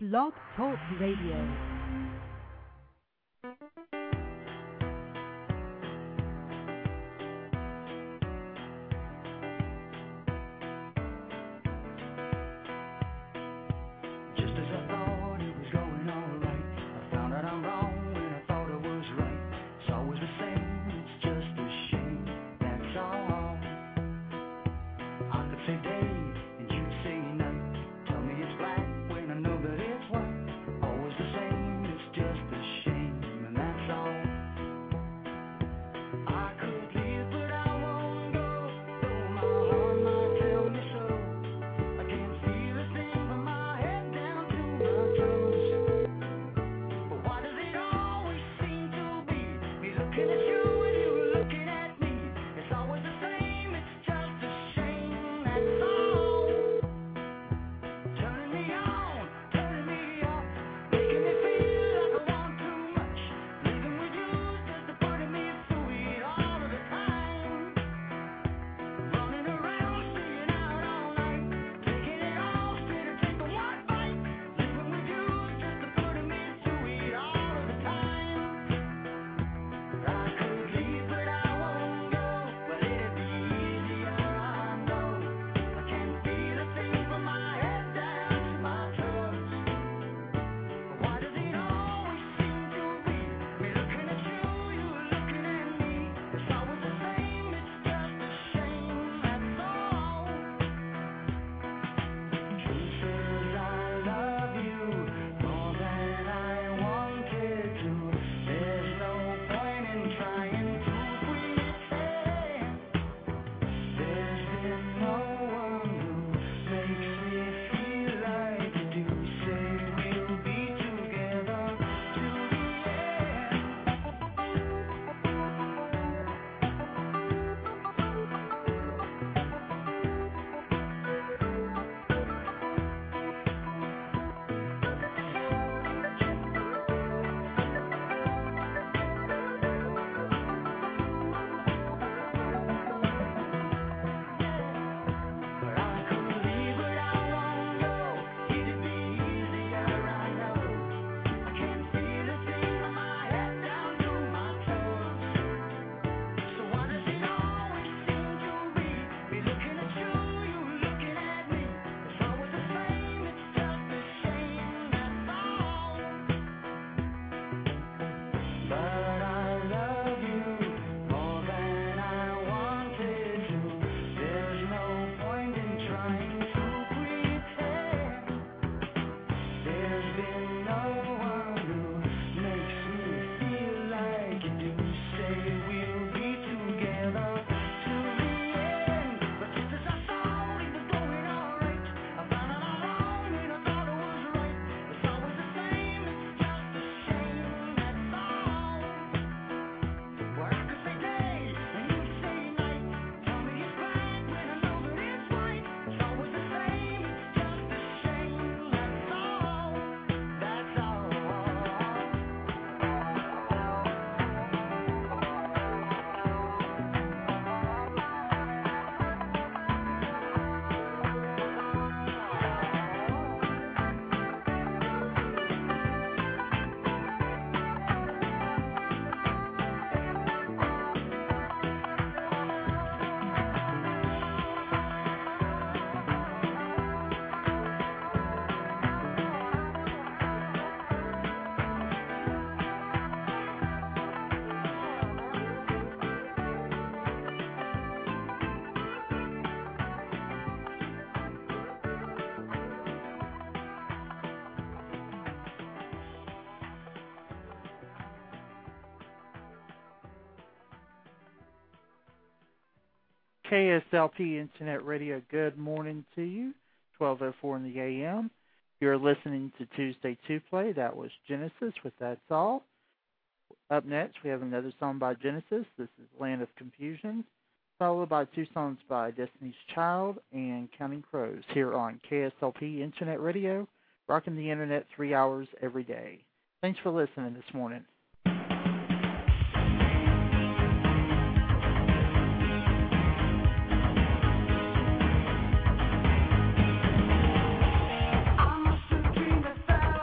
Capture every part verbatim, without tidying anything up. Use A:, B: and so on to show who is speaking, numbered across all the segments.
A: Blog Talk Radio.
B: K S L P Internet Radio, good morning to you, twelve oh four in the A M. You're listening to Tuesday two Play. That was Genesis with That's All. Up next, we have another song by Genesis. This is Land of Confusion, followed by two songs by Destiny's Child and Counting Crows here on K S L P Internet Radio, rocking the Internet three hours every day. Thanks for listening this morning.
C: I must have dreamed I fell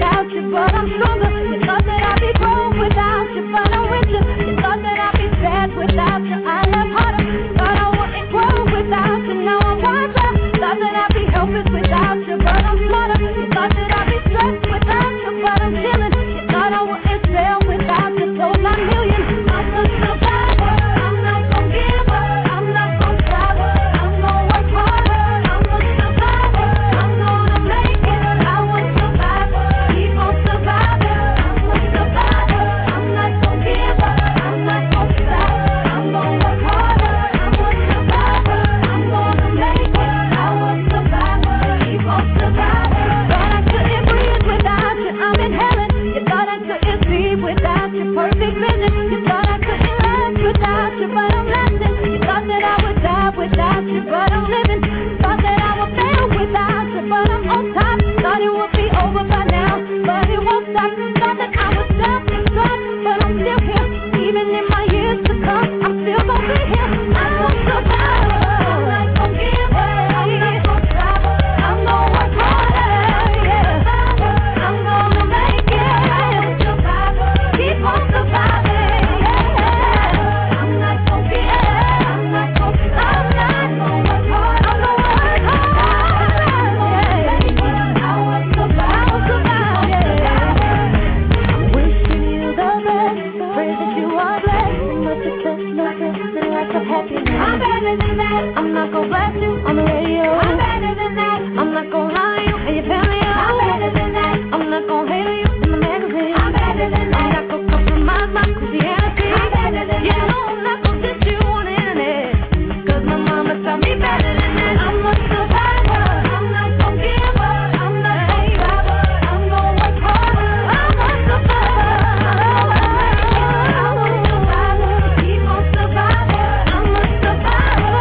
C: without you, but I'm stronger. You thought that I'd be broke without you, but I'm richer. You thought that I'd be sad without you, I love harder. Thought I wouldn't grow without you, now I'm wiser. Thought that I'd be helpless without you, but I'm smarter. You thought that I'd be stressed without you, but I'm chilling. You thought I wouldn't sell without you, sold my million. I'm a survivor, I'm not gon' give up, I'm not gon' stop, I'm gon' work harder. I'm a survivor, I'm gonna make it, I will survive, keep on surviving. I'm a survivor, I'm not gon' give up, I'm not gon' stop, I'm gon' work harder. I'm a survivor, I'm gonna make it, I will survive, keep on surviving. Thought I couldn't breathe without you, I'm inhaling. You thought I couldn't see without your perfect vision. You thought I couldn't last without you, but I'm lasting. You thought that I would die without you, but I'm living. Thought that I would fail without you, but I'm on top. Thought it would be over by now, but it won't stop. Thought that I would self-destruct, but I'm still here. Even in my years to come, I'm still gonna be here. I'm a survivor, I'm not gonna give up, I'm not gonna stop, I'm gonna work harder, yeah. I'm gonna make it, I'm a survivor, keep on surviving, yeah. I'm not gonna give up, I'm not gonna stop, I'm not gonna work hard, I'm gonna work hard, yeah. I will survive, I will survive, yeah. Wishing you the best, pray that you are blessed, but the test no test and lots of happiness. I'm better than that, I'm not gonna blast you on the radio. I'm better than that, I'm not gonna lie to you and your family. I'm better than that, I'm not gonna hate on you in the magazine. I'm better than that, I'm not gonna compromise my Christianity. I'm better than you that, know I'm not gonna diss you on the internet, cause my mama taught me better than that. I'm a survivor, I'm not gonna give up, I'm not gonna stop, I'm gonna work harder. I'm a survivor, I'm a survivor, keep on surviving. I'm a survivor,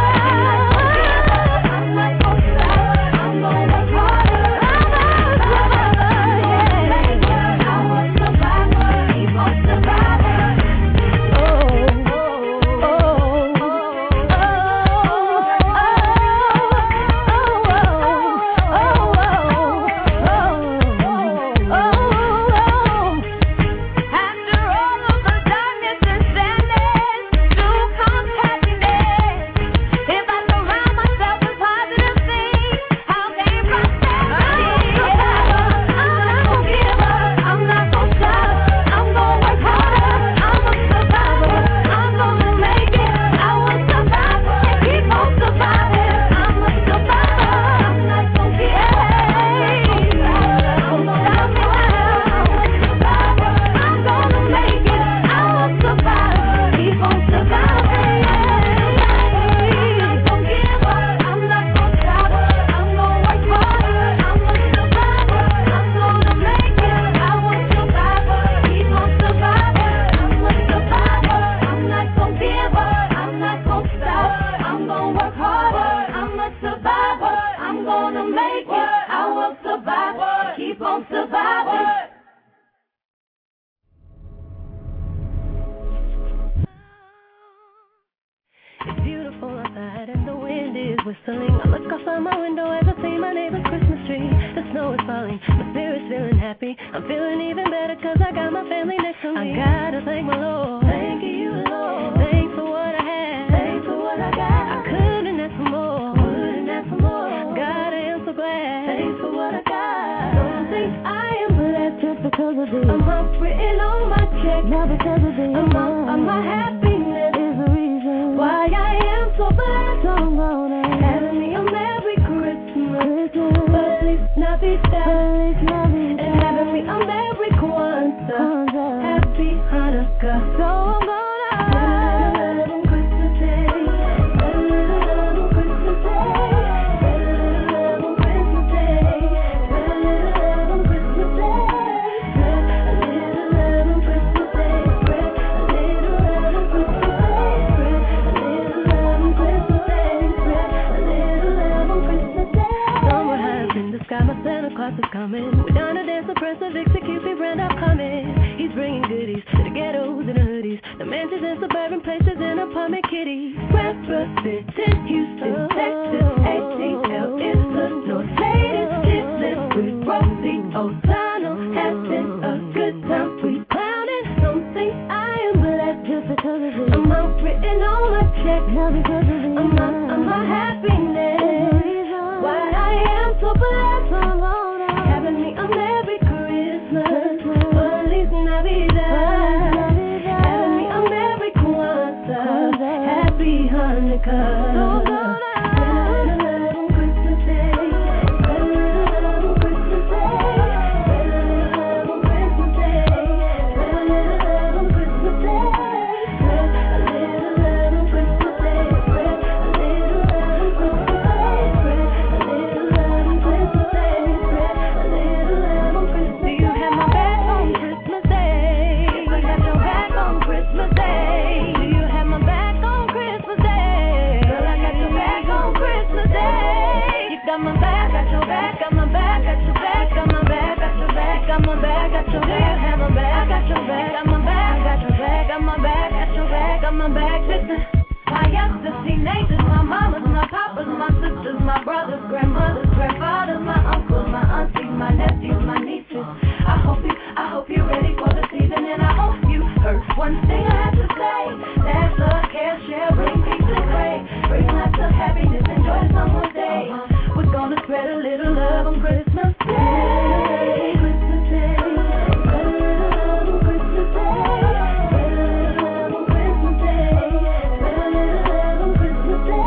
C: I'm not gonna stop, I'm gonna work harder. I'm a survivor, yeah. I'm a survivor, keep on surviving. Oh, oh, oh, oh, after all of the darkness and sadness, soon comes happiness. If I surround myself with positive things, how can prosperity? I'm not gonna give up, I'm not gonna stop, I'm gonna work harder. I'm a survivor, I'm gonna make it, I will survive and keep on surviving. I'm a survivor, I'm not gonna give up, I'm gonna stop me now. I'm gonna make it, I will survive, keep on surviving. I'm not gonna give up, I'm not gonna stop, I'm gonna work harder. I'm a survivor, I'm gonna make it, I will survive, keep on surviving. I'm a survivor, I'm not gonna give up, I'm not gonna stop, I'm gonna work harder. I'm a survivor, I'm gonna make it, I will survive, keep on surviving. It's beautiful outside and the wind is whistling. I look outside my window as I see my neighbor's Christmas tree. The snow is falling, my spirit's feeling happy. I'm feeling even better cause I got my family next to me. I gotta thank my Lord, thank you Lord. Thanks for what I have, thanks for what I got. I couldn't ask for more, couldn't ask for more. God, I am so glad, thanks for what I got. Don't think I am blessed just because of this. I'm not written on my check, not because of this. I'm not, I'm my happiness is the reason why I am so blessed. So I'm gonna have me a Merry Christmas, but at least not be sad, and having me a Merry Kwanzaa, Happy Hanukkah. So I'm gonna love on Christmas Day, love on Christmas Day, love on Christmas Day, love on Christmas Day, a little love on Christmas Day, a little love on Christmas Day, a little love on Christmas Day, a little love on Christmas Day. Somewhere high in the sky, my Santa Claus is coming. We're down to dance the Prince of Vixie, Cupid, Randolph coming. He's bringing goodies to the ghettos and the hoodies, the mansions and suburban places and apartment kitties. Representing Houston, Texas, A T L is the North Ladies. His list with Rosie O'Donnell. Happy just because of it. I'm out written on my check, not because of it. I'm not, I'm my happiness. Why I am so blessed. Having me a Merry Christmas, Feliz Navidad. Having me a Merry Kwanzaa, Happy Hanukkah. My brothers, grandmothers, grandfathers, my uncles, my aunties, my nephews, my nieces. I hope you, I hope you're ready for the season, and I hope you heard one thing I have to say. That's love, care, share, bring peace and pray. Bring lots of happiness and joy someone's day. We're gonna spread a little love on Christmas Day. Christmas Day. Spread a little love on Christmas Day. Spread a little love on Christmas Day. Spread a little love on Christmas Day.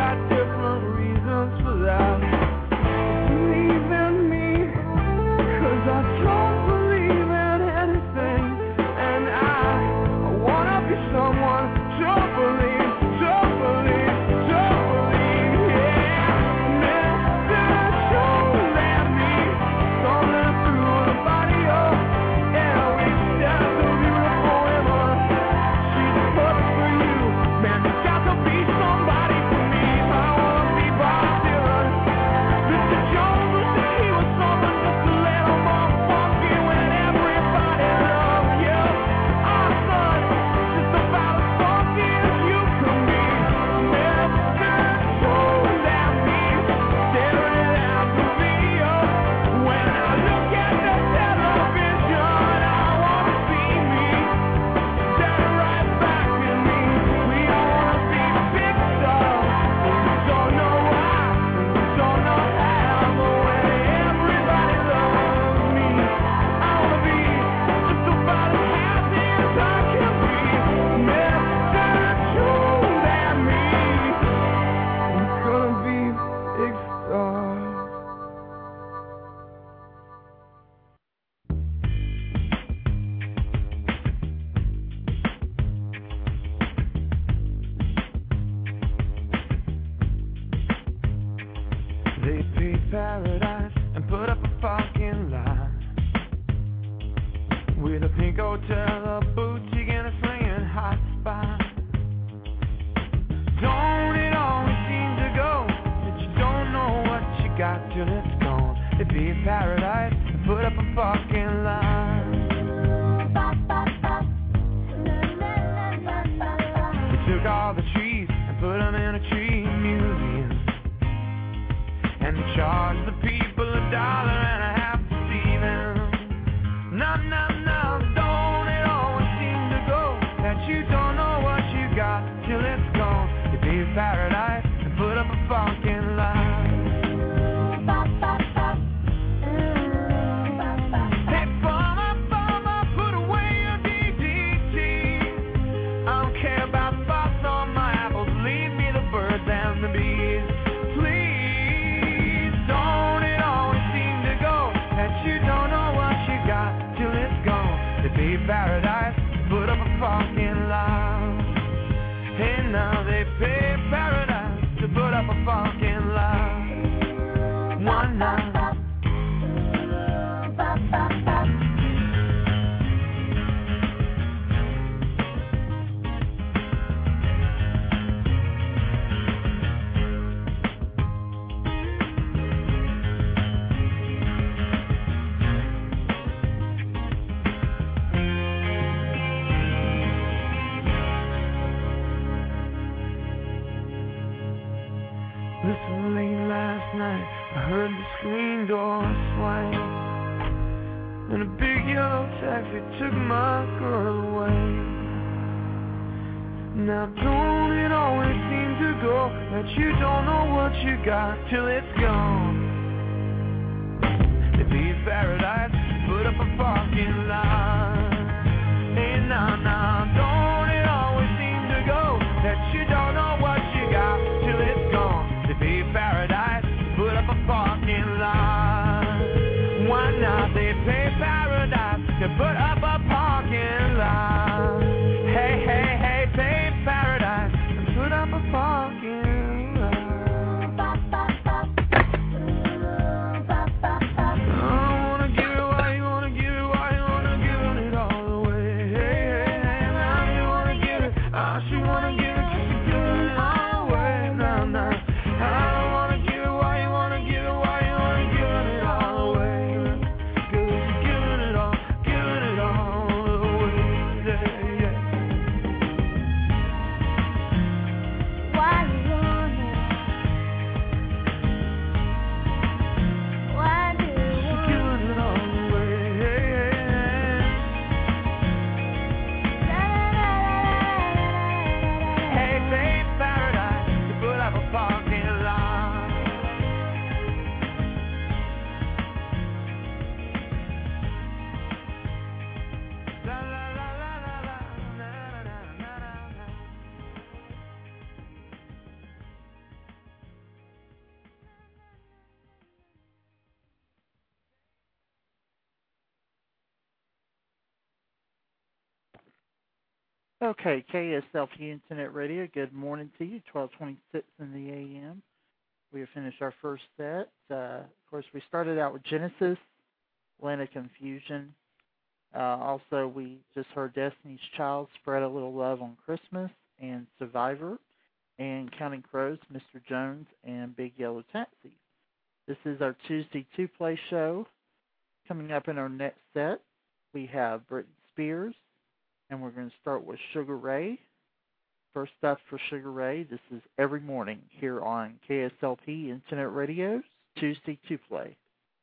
D: paradise and put up a fucking line with a pink hotel, a boutique, and a swinging hot spot. Don't it always seem to go that you don't know what you got till it's gone? It'd be a paradise and put up a fucking line. We took all the trees and put them in a tree museum and charge the people a dollar and a half to see them. No, no, no, don't it always seem to go that you don't know what you got till it's gone? It'd be a paradise and put up a fucking line. Hey, farmer, farmer, put away your D D T. I don't care about spots on my apples, leave me the birds and the bees. You don't know what you got till it's gone. They pay paradise, put up a fucking line. Hey, now they pay paradise to put up a fucking line. One night. Listen, late last night, I heard the screen door swing, and a big yellow taxi took my girl away. Now don't it always seem to go that you don't know what you got till it's gone? It'd be paradise, put up a fucking line. Hey, now, now, don't it always seem to go that you don't know what you got till it's gone? Be paradise, put up a fucking line. Why not? They pay paradise to put up a parking lot. Hey, hey, hey, pay paradise and put up a parking lot. I wanna give it, why you wanna give it, why you wanna give it all away. Hey, hey, hey,
B: Okay, K S L P Internet Radio, good morning to you, twelve twenty-six in the A M. We have finished our first set. Uh, of course, we started out with Genesis, Land of Confusion. Uh, also, we just heard Destiny's Child, Spread a Little Love on Christmas, and Survivor, and Counting Crows, Mister Jones, and Big Yellow Taxi. This is our Tuesday two-play show. Coming up in our next set, we have Britney Spears, and we're going to start with Sugar Ray. First up for Sugar Ray, this is Every Morning here on K S L P Internet Radio's Tuesday two-play.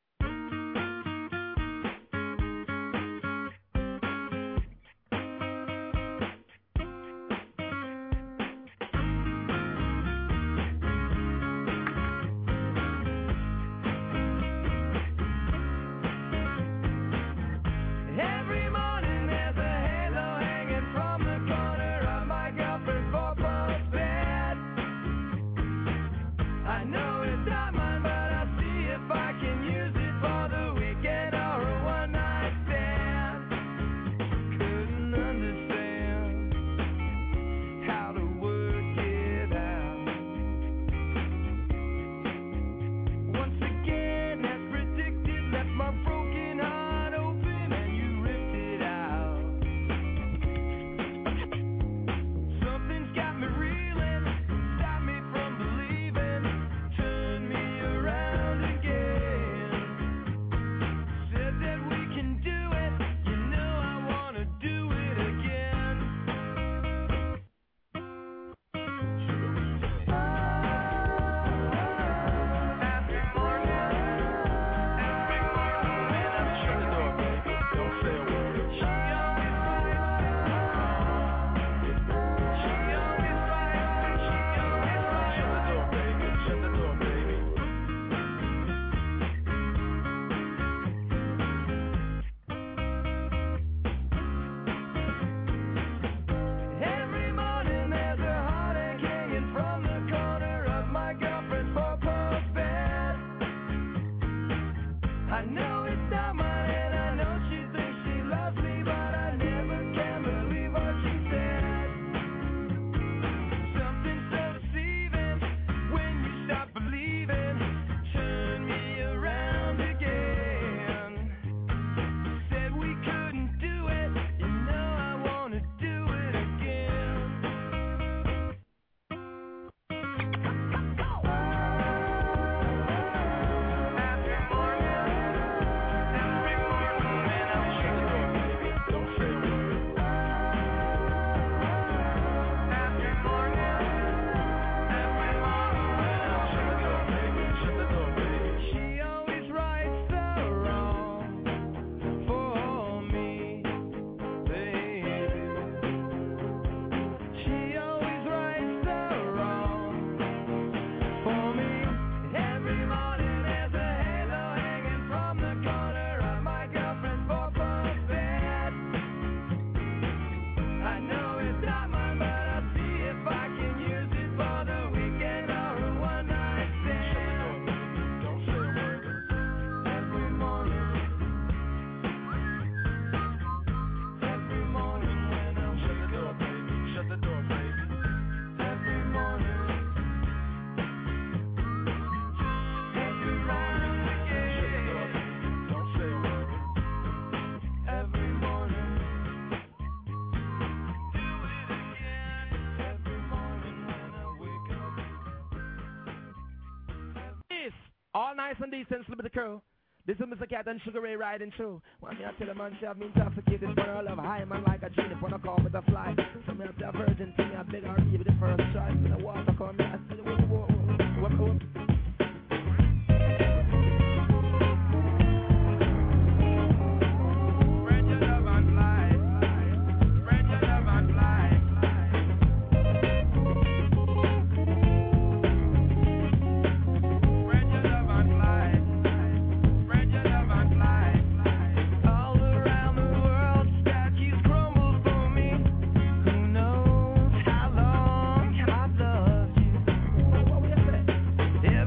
E: All nice and decent, slip of the crew. This is Mister Cat and Sugar Ray riding through. When me I tell a man, say I've been intoxicated, but I love high man like a genie, when I call me the fly. So me I tell a virgin, to me I beg her, give it the first choice. In the water, come me I say, whoa, whoa, whoa, whoa, whoa.
D: Yeah.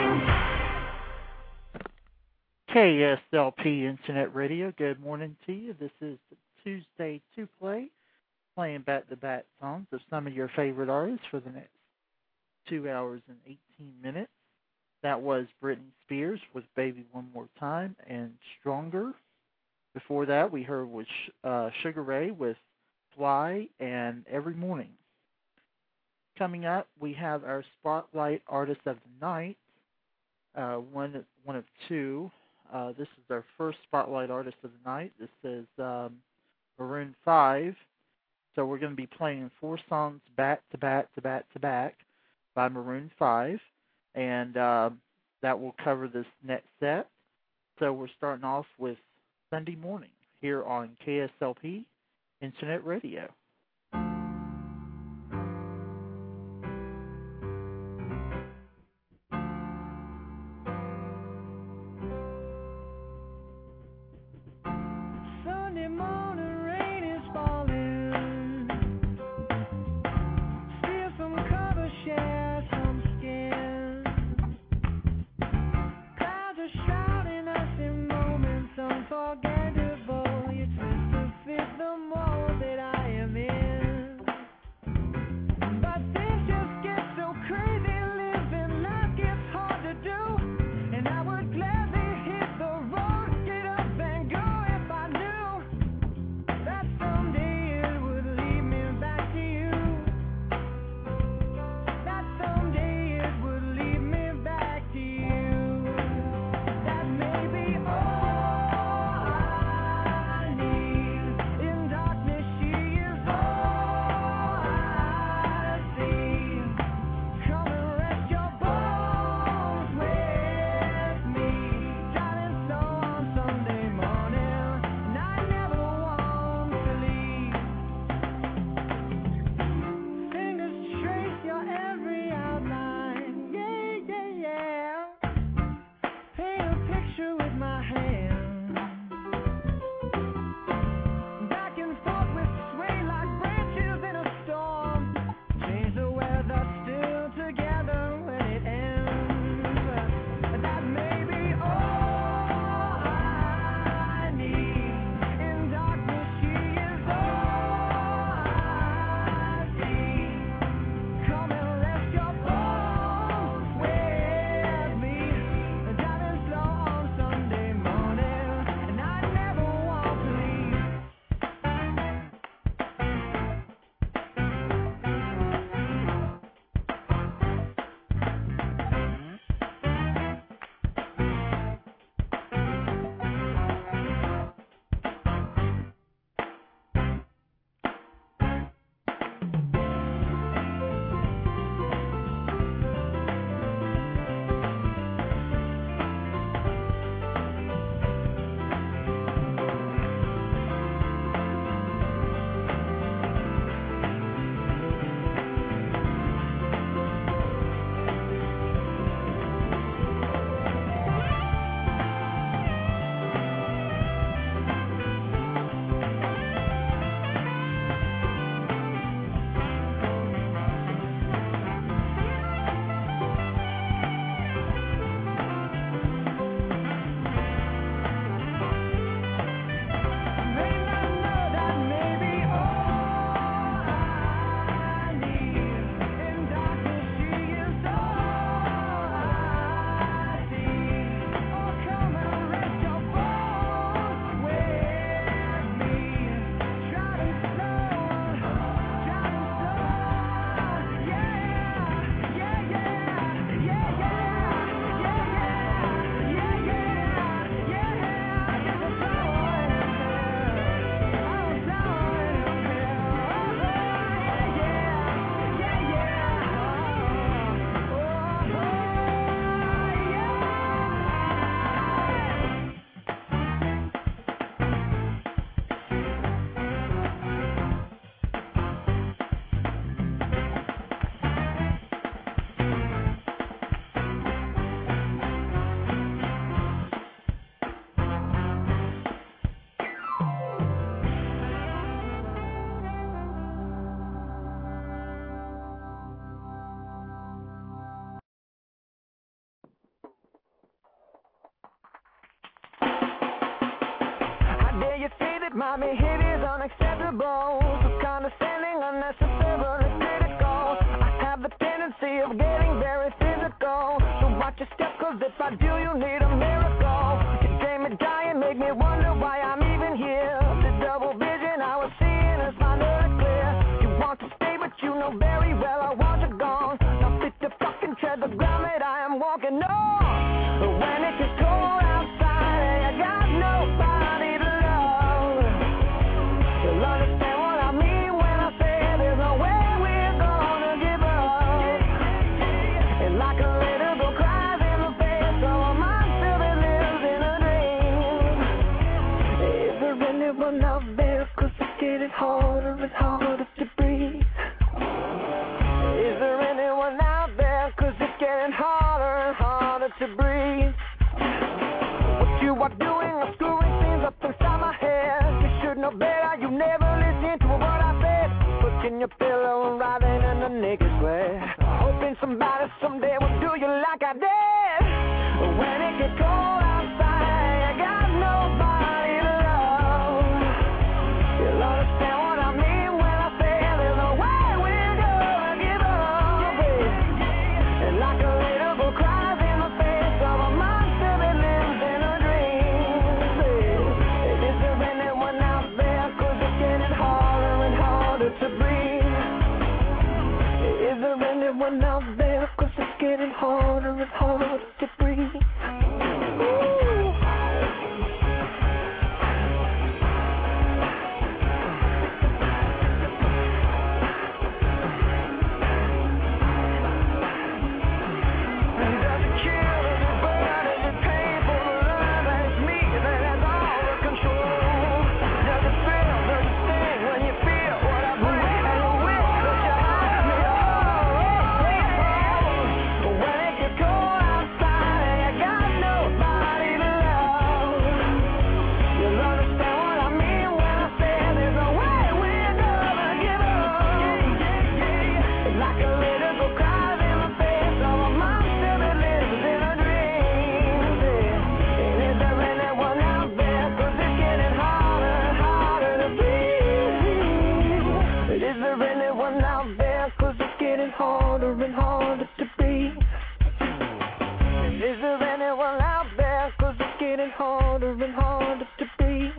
B: K S L P Internet Radio, good morning to you. This is Tuesday two Play, playing back-to-back songs of some of your favorite artists for the next two hours and eighteen minutes. That was Britney Spears with Baby One More Time and Stronger. Before that, we heard with uh, Sugar Ray with Fly and Every Morning. Coming up, we have our Spotlight Artist of the Night, uh, one, one of two. Uh, this is our first Spotlight Artist of the Night. This is um, Maroon five. So we're going to be playing four songs back to back to back to back by Maroon five. And uh, that will cover this next set. So we're starting off with Sunday Morning here on K S L P Internet Radio.
C: Unforgettable, you twist to fit the mold that I am in. that my behavior's unacceptable. So condescending, unnecessarily critical. I have the tendency of getting very physical. So watch your step, cause if I do, you need a miracle. You dream me dying, make me wonder why I'm even here. The double vision I was seeing is finally clear. You want to stay, but you know very well I want you gone. Now fit the fucking tread the ground that I am walking on. But when it gets cold outside and I got nobody to love, you'll understand what I mean when I say there's no way we're gonna give up. And like a little girl cries in the face of a monster that lives in a dream. Is there anyone out there? Cause it's getting harder and harder to breathe. Is there anyone out there? Cause it's getting harder and harder to breathe. What you are doing is screwing things up inside my head. You should know better, you never listen to what I said. Pushing your pillow and writhing in the naked sweat, hoping somebody someday will do you like I did. But when it gets cold outside, I got nobody to love. You'll understand what I mean when I say there's no way we're gonna give up, yeah. And like a little girl cries in the face of a monster that lives in a dream, yeah. Is there anyone out there? Cause it's getting harder and harder to breathe. Is there anyone out there? Cause it's getting harder and harder to breathe. Ooh. Does it kill? Does it burn? Is it painful to learn that it's me that has all the control? Does it feel? Does it sting when you feel what I bring? And you wish that you had me all. But when it gets cold outside and you got nobody to love, you'll understand what I mean when I say there's no way we're gonna give up. Like a little girl cries in the face of a monster that lives in a dream. And is there anyone out there? Cause it's getting harder and harder to breathe. Is there anyone out there? Cause it's getting harder and harder to breathe. Is there anyone out there? Cause it's getting harder and harder to breathe.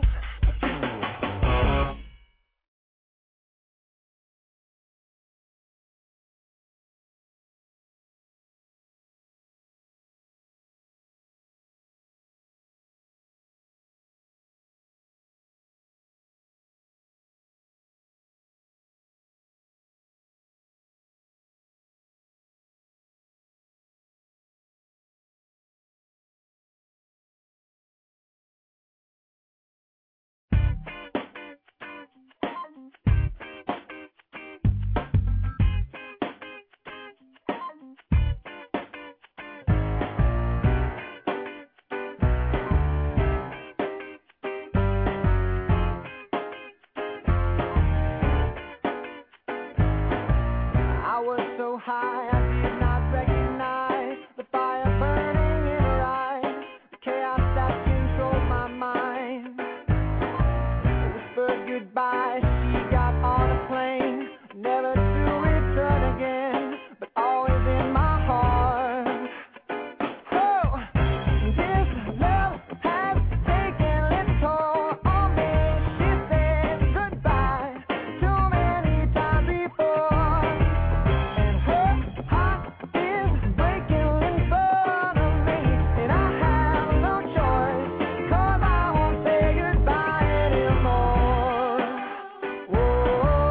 C: I was so high I did not recognize the fire burning in her eyes, the chaos that controlled my mind. Whispered goodbye, she got on a plane, never to return again, but always in my heart. Oh, this love has taken its toll on me. She said goodbye too many times before. And her heart is breaking in front of me, and I have no choice, cause I won't say goodbye anymore. Whoa,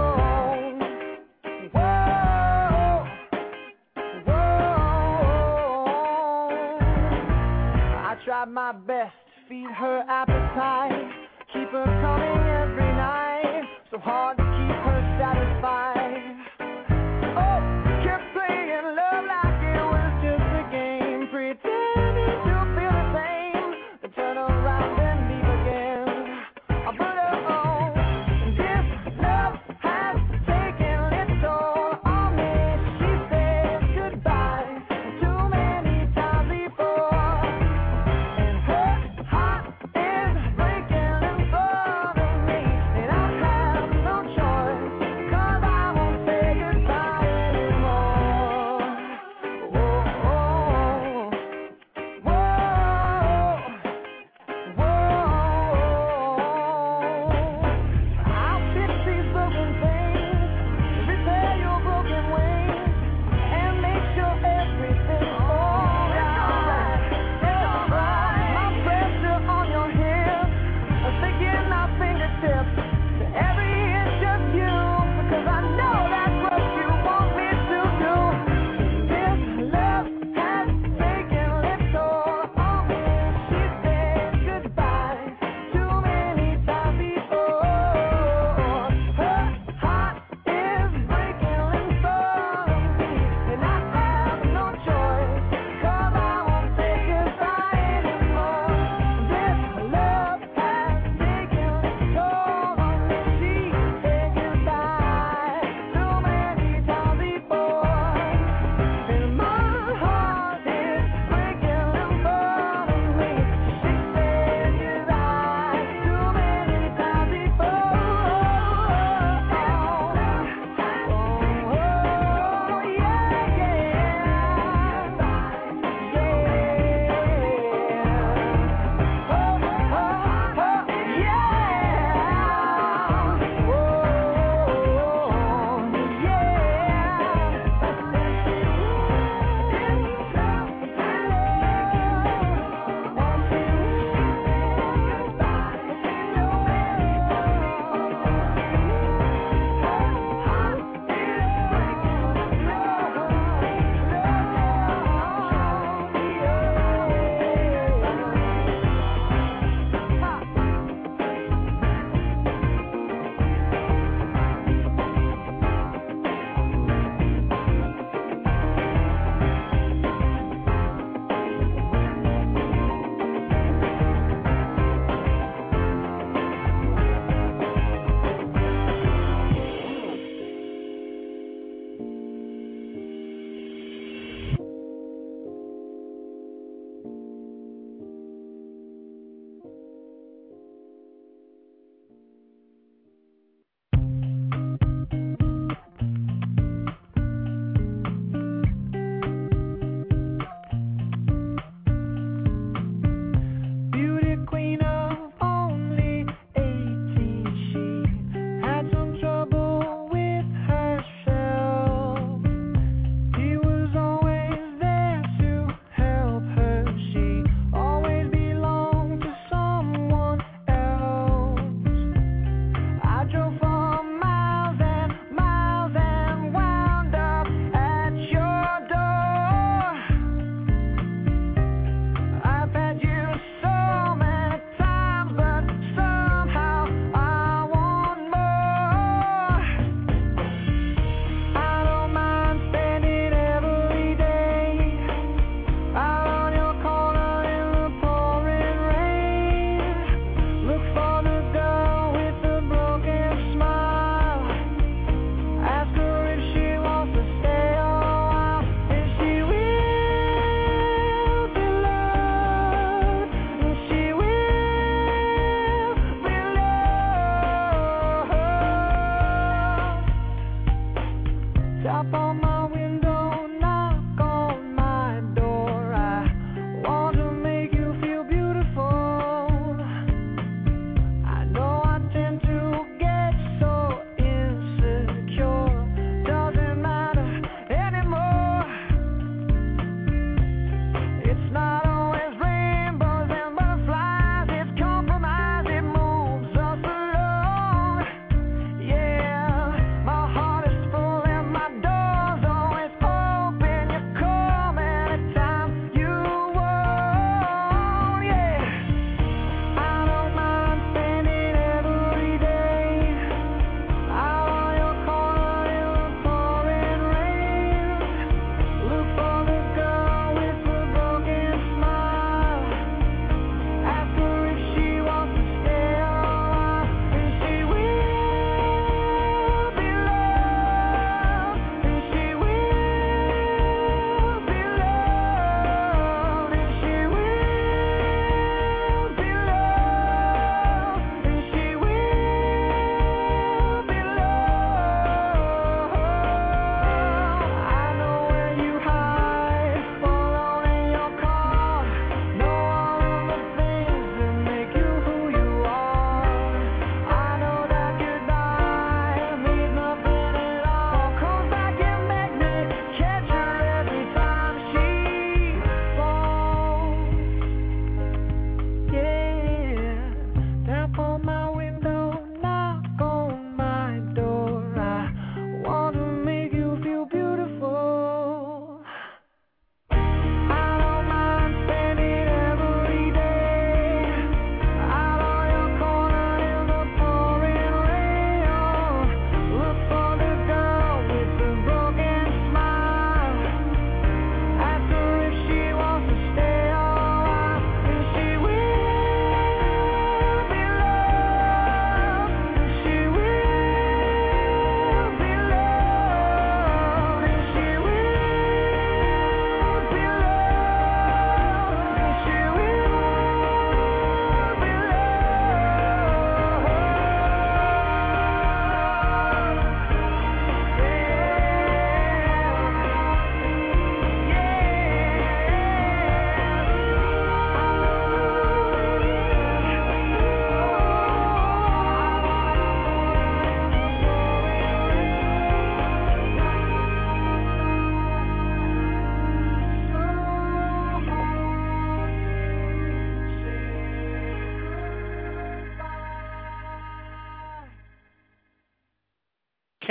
C: whoa, whoa. I tried my best to feed her appetite, keep her coming every night, so hard to keep her satisfied. Oh, kept playing love like it was just a game, pretending to feel the same, then turn around and leave again. I put her on. This love has taken its toll on me. She said goodbye too many times before, and her heart is breaking in front of me.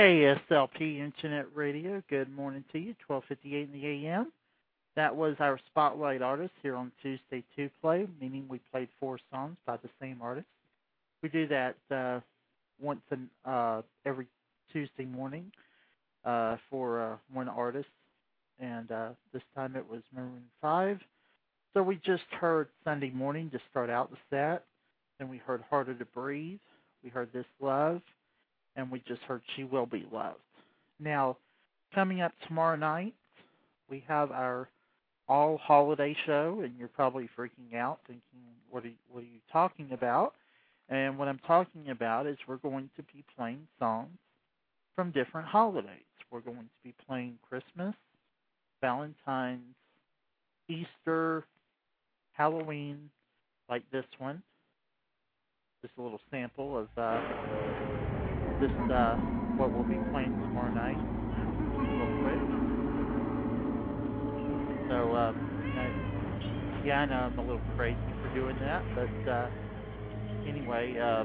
B: K S L P Internet Radio, good morning to you, twelve fifty-eight in the A M. That was our Spotlight artist here on Tuesday two Play, meaning we played four songs by the same artist. We do that uh, once in, uh, every Tuesday morning uh, for uh, one artist, and uh, this time it was Maroon five. So we just heard Sunday Morning to start out the set, then we heard Harder to Breathe, we heard This Love, and we just heard She Will Be Loved. Now, coming up tomorrow night, we have our all-holiday show, and you're probably freaking out, thinking, what are, you, what are you talking about? And what I'm talking about is we're going to be playing songs from different holidays. We're going to be playing Christmas, Valentine's, Easter, Halloween, like this one. Just a little sample of uh, this, uh, what we'll be playing tomorrow night, real quick. So, uh, I, yeah, I know I'm a little crazy for doing that, but uh, anyway, uh,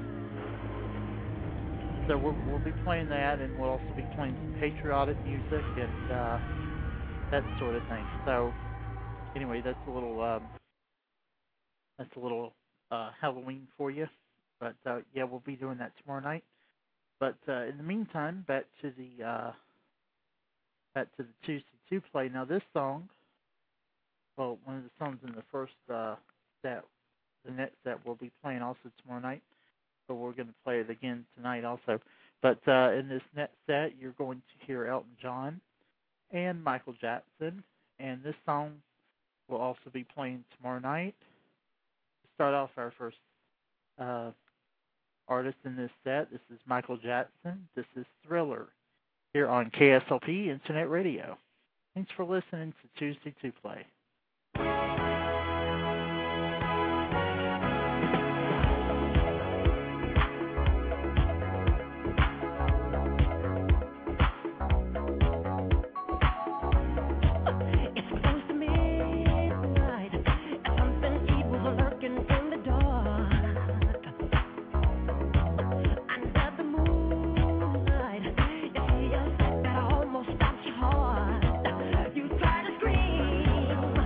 B: so we'll, we'll be playing that, and we'll also be playing some patriotic music and uh, that sort of thing. So, anyway, that's a little, um, that's a little uh, Halloween for you. But, uh, yeah, we'll be doing that tomorrow night. But uh, in the meantime, back to the uh, back to the Tuesday two Play. Now, this song, well, one of the songs in the first uh, set, the next set we'll be playing also tomorrow night. So we're going to play it again tonight also. But uh, in this next set, you're going to hear Elton John and Michael Jackson. And this song will also be playing tomorrow night. To start off our first uh, artist in this set, this is Michael Jackson. This is Thriller here on K S L P Internet Radio. Thanks for listening to Tuesday two Play.
C: Almost stops your heart. You try to scream.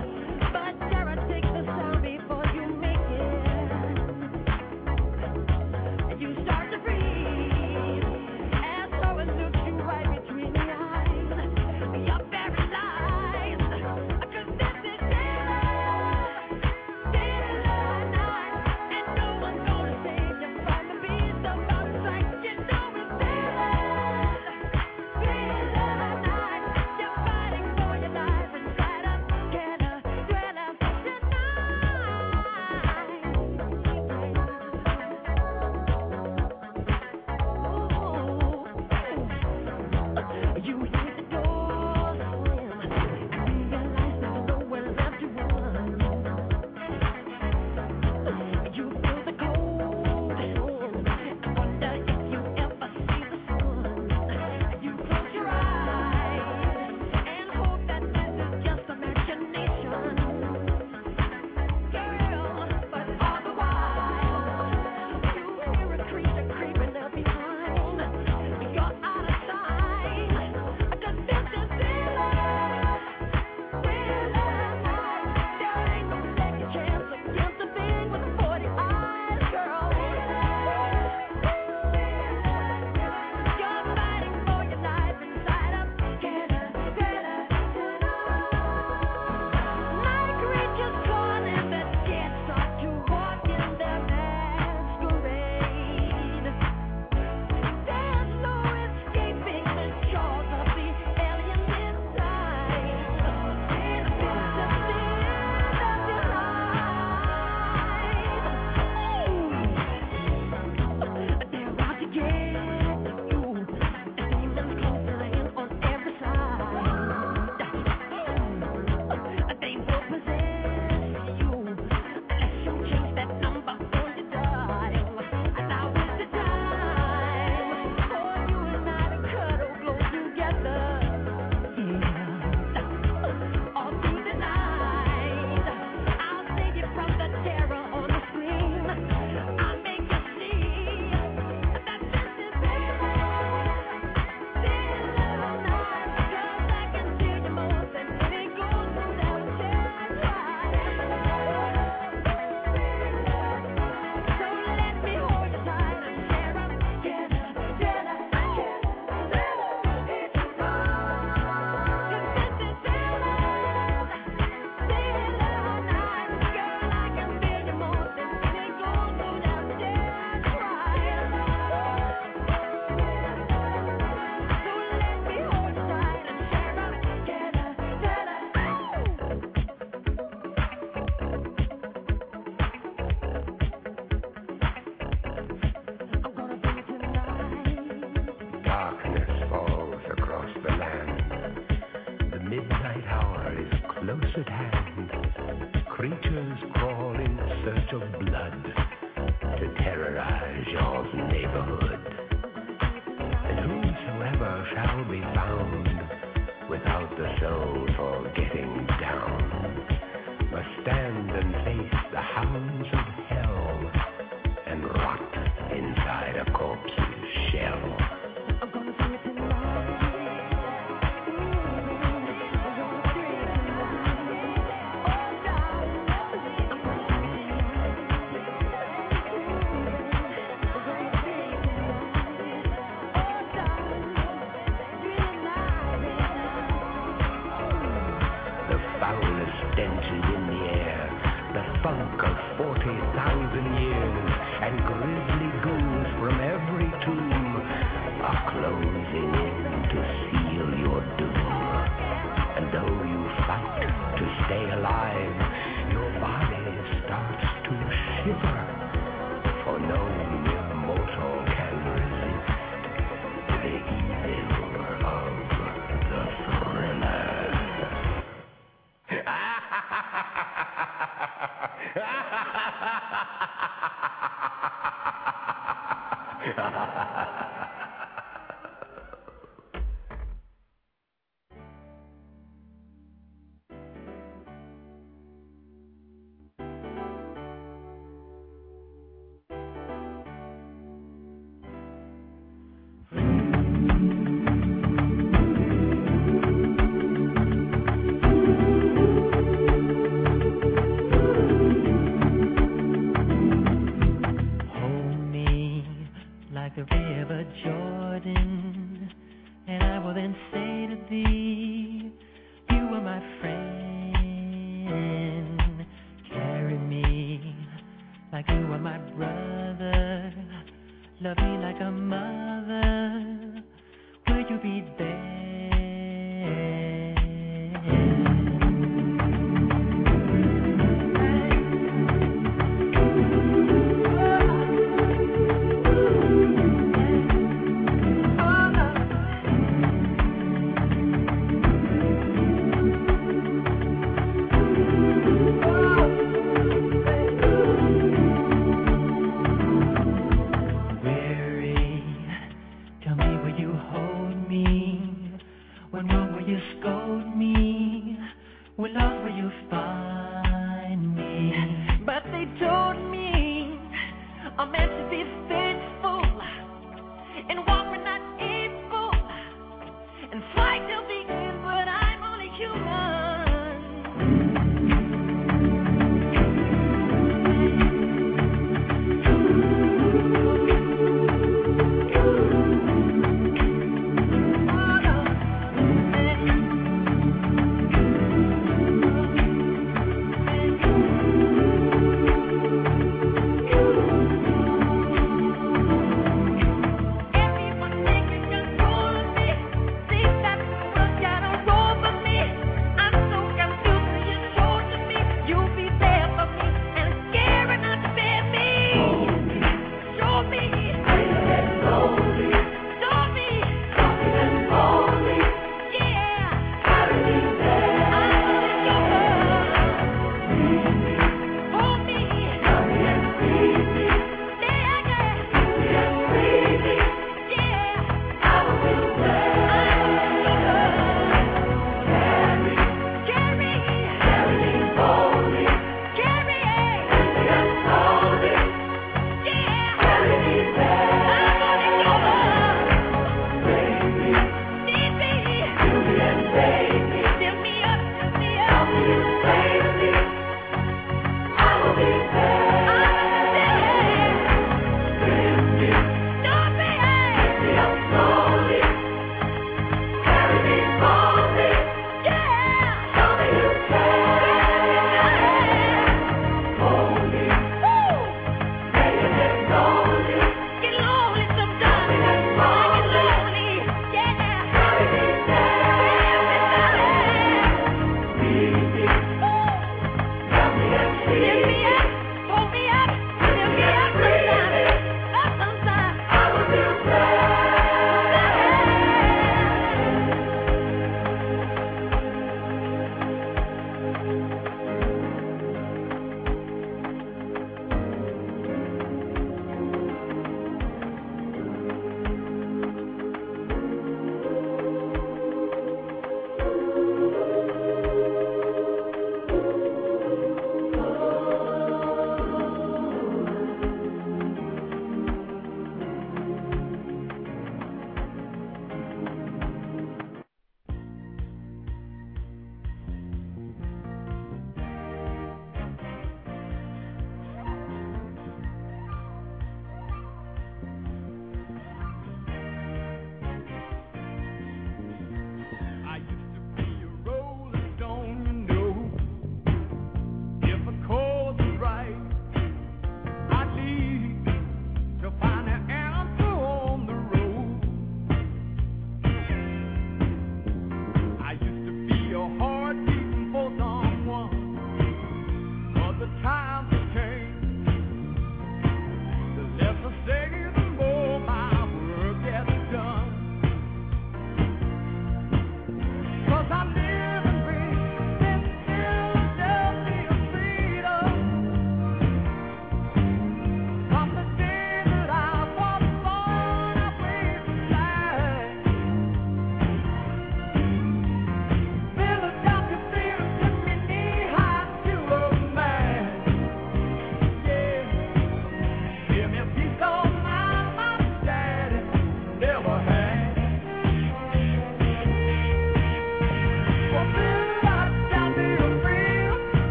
F: Tigers crawl in search of blood to terrorize your neighborhood. And whosoever shall be found without the soul for getting down must stand and face the hounds of hell and rot inside a corpse's shell. Stench is in the air, the funk of forty thousand years, and grisly ghouls from every tomb are closing in to seal your doom. And though you fight to stay alive, your body starts to shiver, for no mere mortal can resist the evil of the thriller.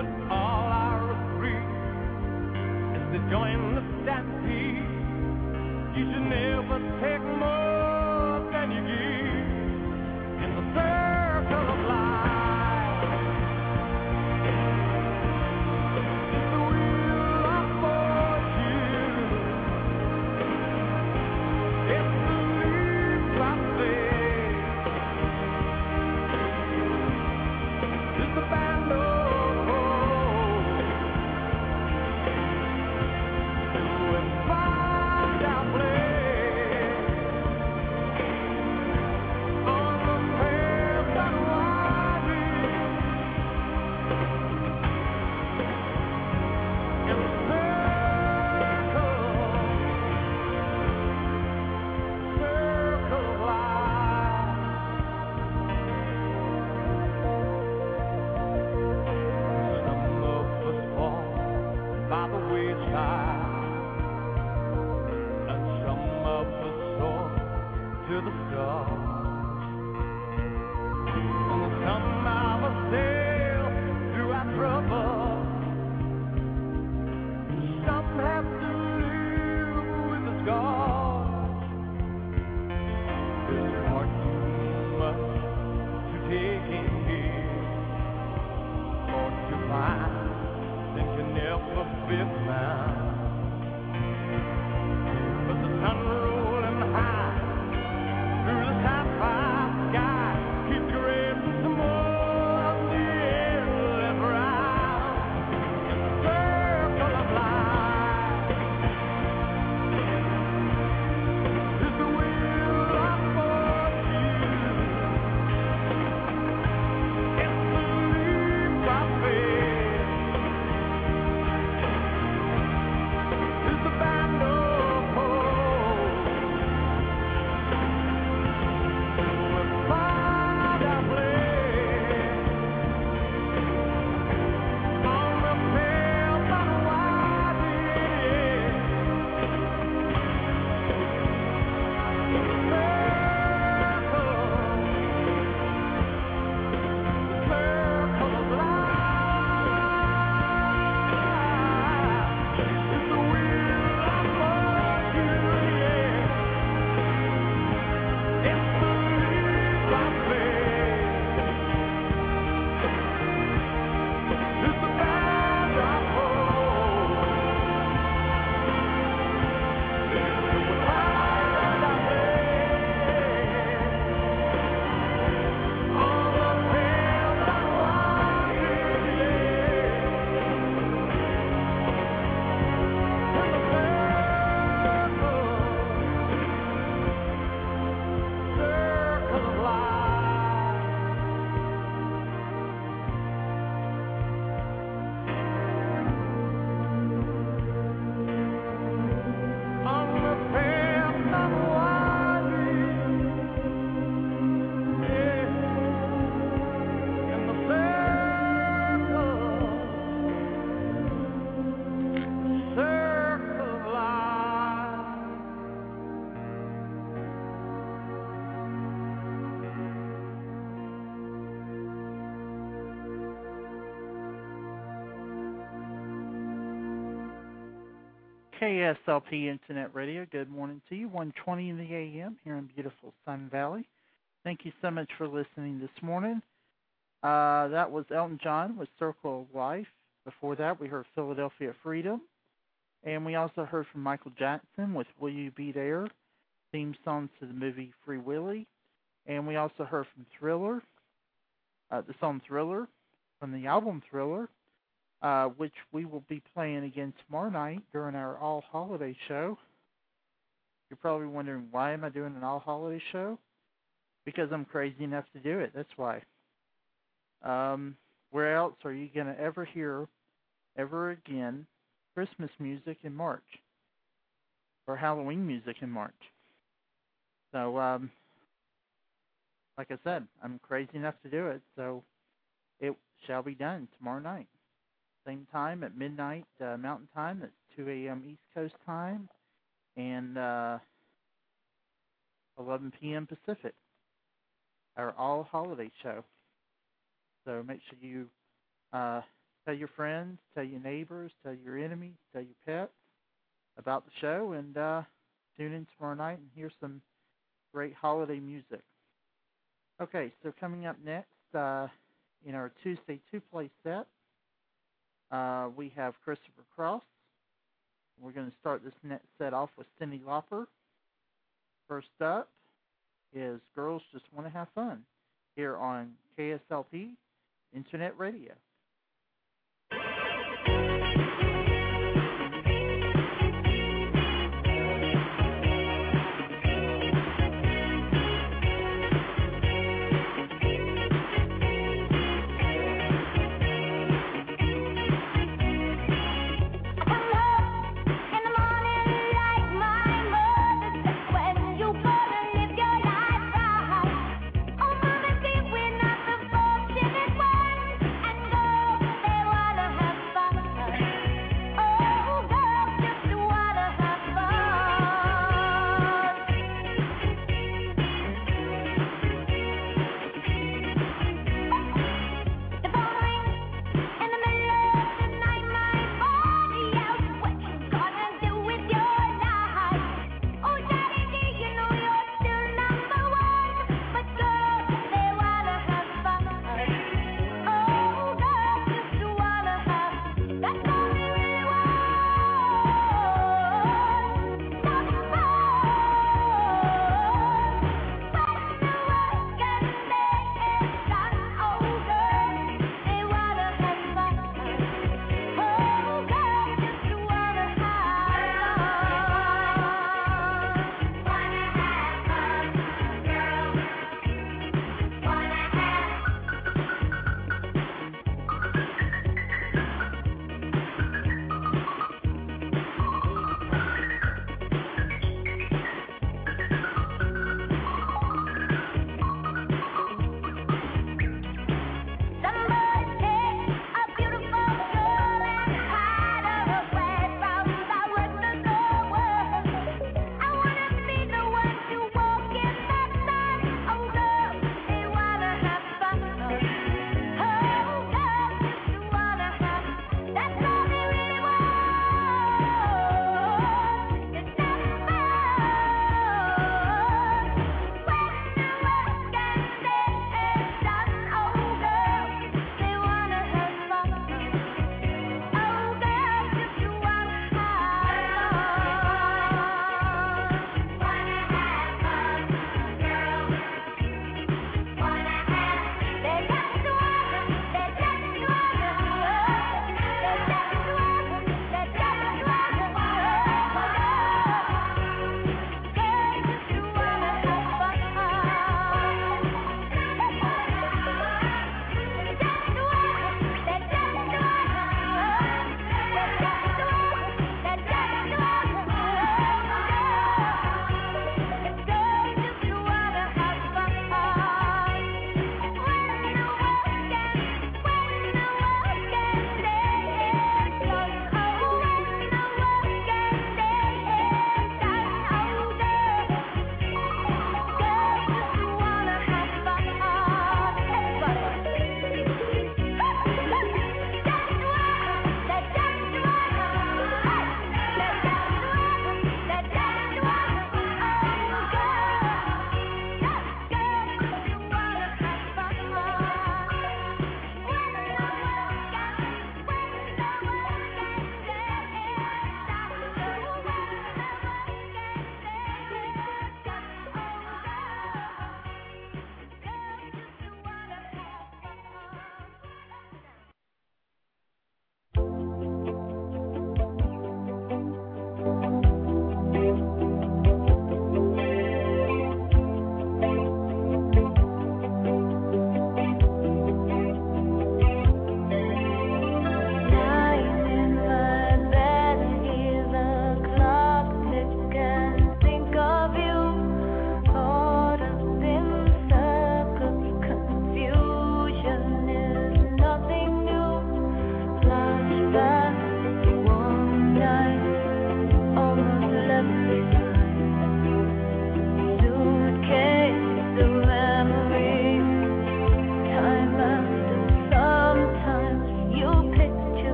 D: But all I regret is to join the stampede. You should never take more than you give in the circle of life. It's the wheel of fortune. It's the leap I take. It's the band of hope. Do it find our place on the path that winding in the circle, circle of life. Some of us fall by the wayside, and some of us soar to the stars, and some of us sail through our trouble. Some have to live with the scars. There's far too much to take in here, or to find that can never be found. But the sun rolling high through the sapphire sky keeps grazing some more of the endless round in the circle of life. It's the wheel of fortune. It's the leap of faith. It's the band of hope. We find our place on the path that winding circle, circle of life. It's the wheel of fortune, yeah. It's the leap of faith. It's the band of hope. We find our place on the path that winding, yeah. In the circle, circle of life. On the path that winding, yeah. In the circle, circle of life.
B: K S L P Internet Radio, good morning to you. one twenty in the A M here in beautiful Sun Valley. Thank you so much for listening this morning. Uh, that was Elton John with Circle of Life. Before that, we heard Philadelphia Freedom. And we also heard from Michael Jackson with Will You Be There, theme song to the movie Free Willy. And we also heard from Thriller, uh, the song Thriller from the album Thriller, uh, which we will be playing again tomorrow night during our all-holiday show. You're probably wondering, why am I doing an all-holiday show? Because I'm crazy enough to do it. That's why. Um, where else are you going to ever hear, ever again, Christmas music in March? Or Halloween music in March? So, um, like I said, I'm crazy enough to do it, so it shall be done tomorrow night. Same time at midnight uh, Mountain Time. That's two a.m. East Coast time. And uh, eleven p.m. Pacific. Our all-holiday show. So make sure you uh, tell your friends, tell your neighbors, tell your enemies, tell your pets about the show, and uh, tune in tomorrow night and hear some great holiday music. Okay, so coming up next uh, in our Tuesday two-play set, uh, we have Christopher Cross. We're going to start this next set off with Cyndi Lauper. First up is Girls Just Want to Have Fun here on K S L P Internet Radio.
C: And go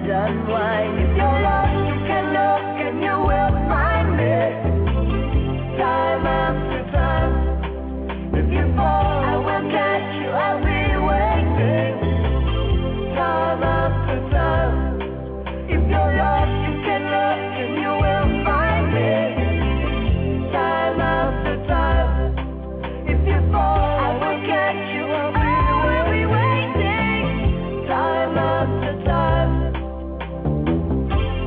C: unwind. If you're lost, you can look and you will find me. Time after time. If you fall, I will catch you. I'll be waiting. Time after time. If you're lost, you can look and you will find me. Time after time. If you fall, I will catch you. I'll be waiting. Time after time.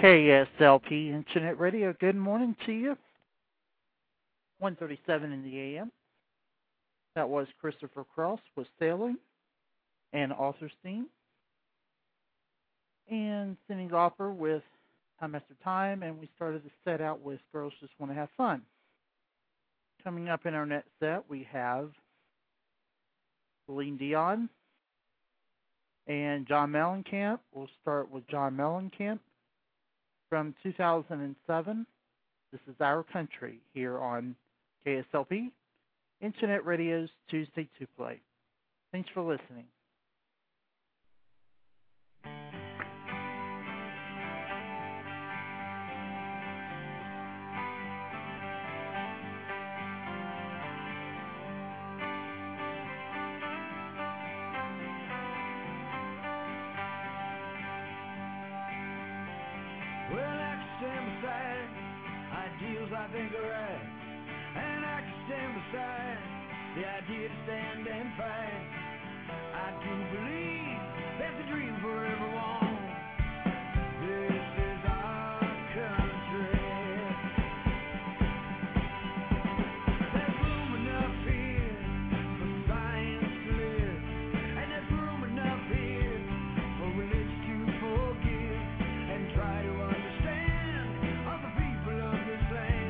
B: K S L P Internet Radio, good morning to you. one thirty-seven in the A M. That was Christopher Cross with Sailing and Author's Theme. And Cindy Lauper with Time After Time. And we started the set out with Girls Just Want to Have Fun. Coming up in our next set, we have Celine Dion and John Mellencamp. We'll start with John Mellencamp from two thousand seven. This is Our Country here on K S L P, Internet Radio's Tuesday two Play. Thanks for listening.
D: I think are right, and I can stand beside the idea to stand and fight. I do believe that's a dream for everyone. This is our country. There's room enough here for science to live, and there's room enough here for religion to forgive and try to understand other people of this land.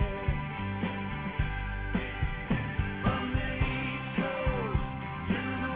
D: From the East Coast to the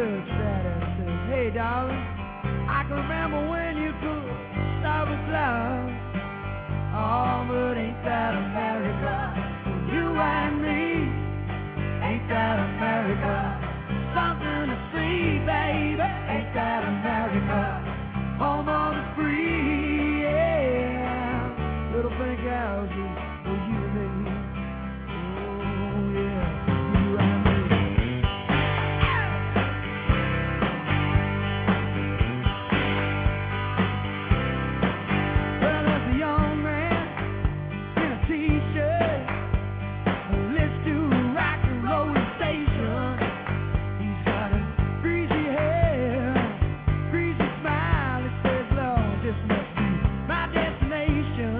D: bird sat and said, hey darling, I can remember when you could stop a cloud. Oh, but ain't that America? You and me, ain't that America? Something to see, baby, ain't that America? Home of the free, yeah. Little pink houses for you and me. Oh, yeah, you and me. Well, there's a young man in a t-shirt, let's do rock and roll station. He's got a greasy hair, greasy smile. It says, Lord, this must be my destination.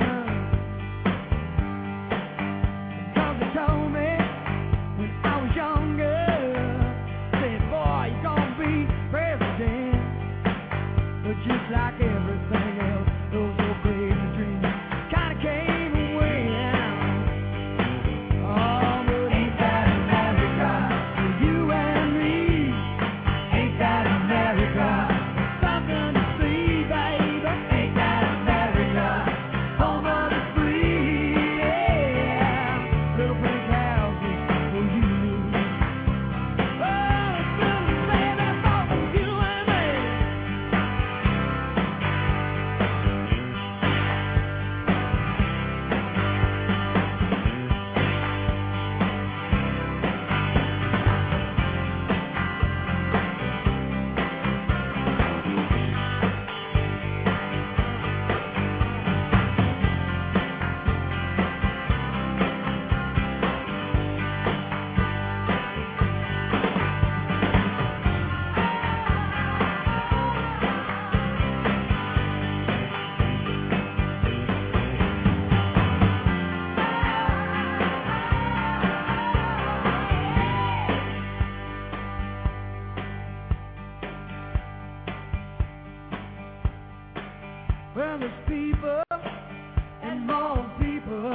D: Cause they told me when I was younger, said, boy, you're gonna be president. But just like everything else, those old crazy dreams kinda came and went. Oh, but ain't that America? For you and me, ain't that America? Something to see, baby, ain't that America? Home of the free, yeah. Little pink houses for you and me. Oh, it's good to say that for you and me. Well, there's people and more people.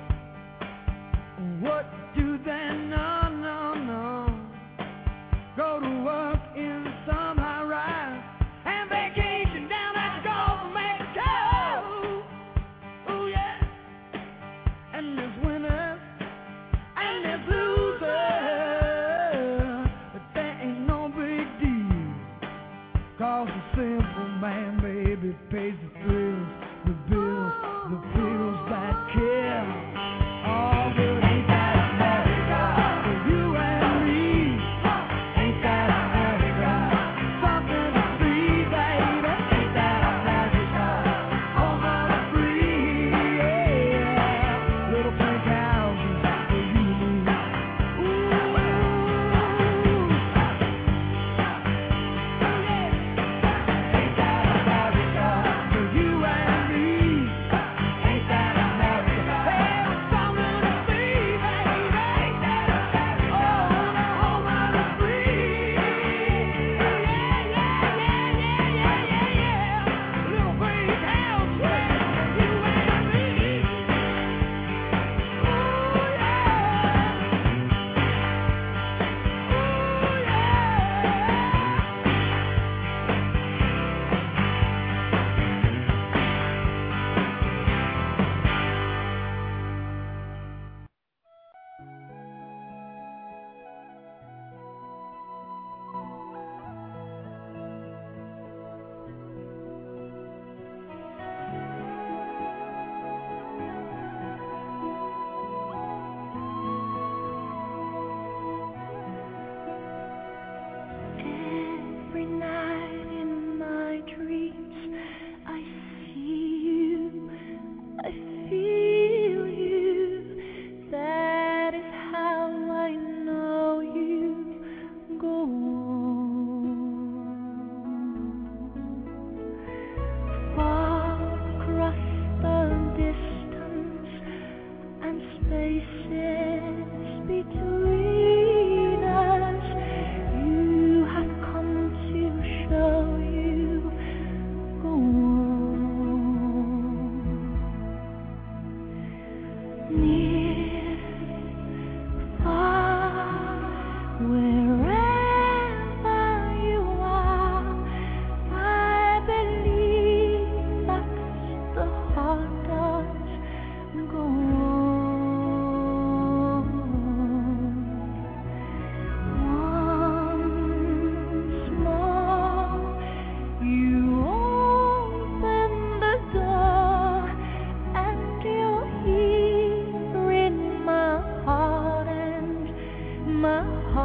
D: What do they know? No, no. Go to work in some high rise and vacation down at the Gulf of Mexico. Oh yeah. And there's winners and there's losers, but that ain't no big deal. Cause the simple man, baby, pays the thrills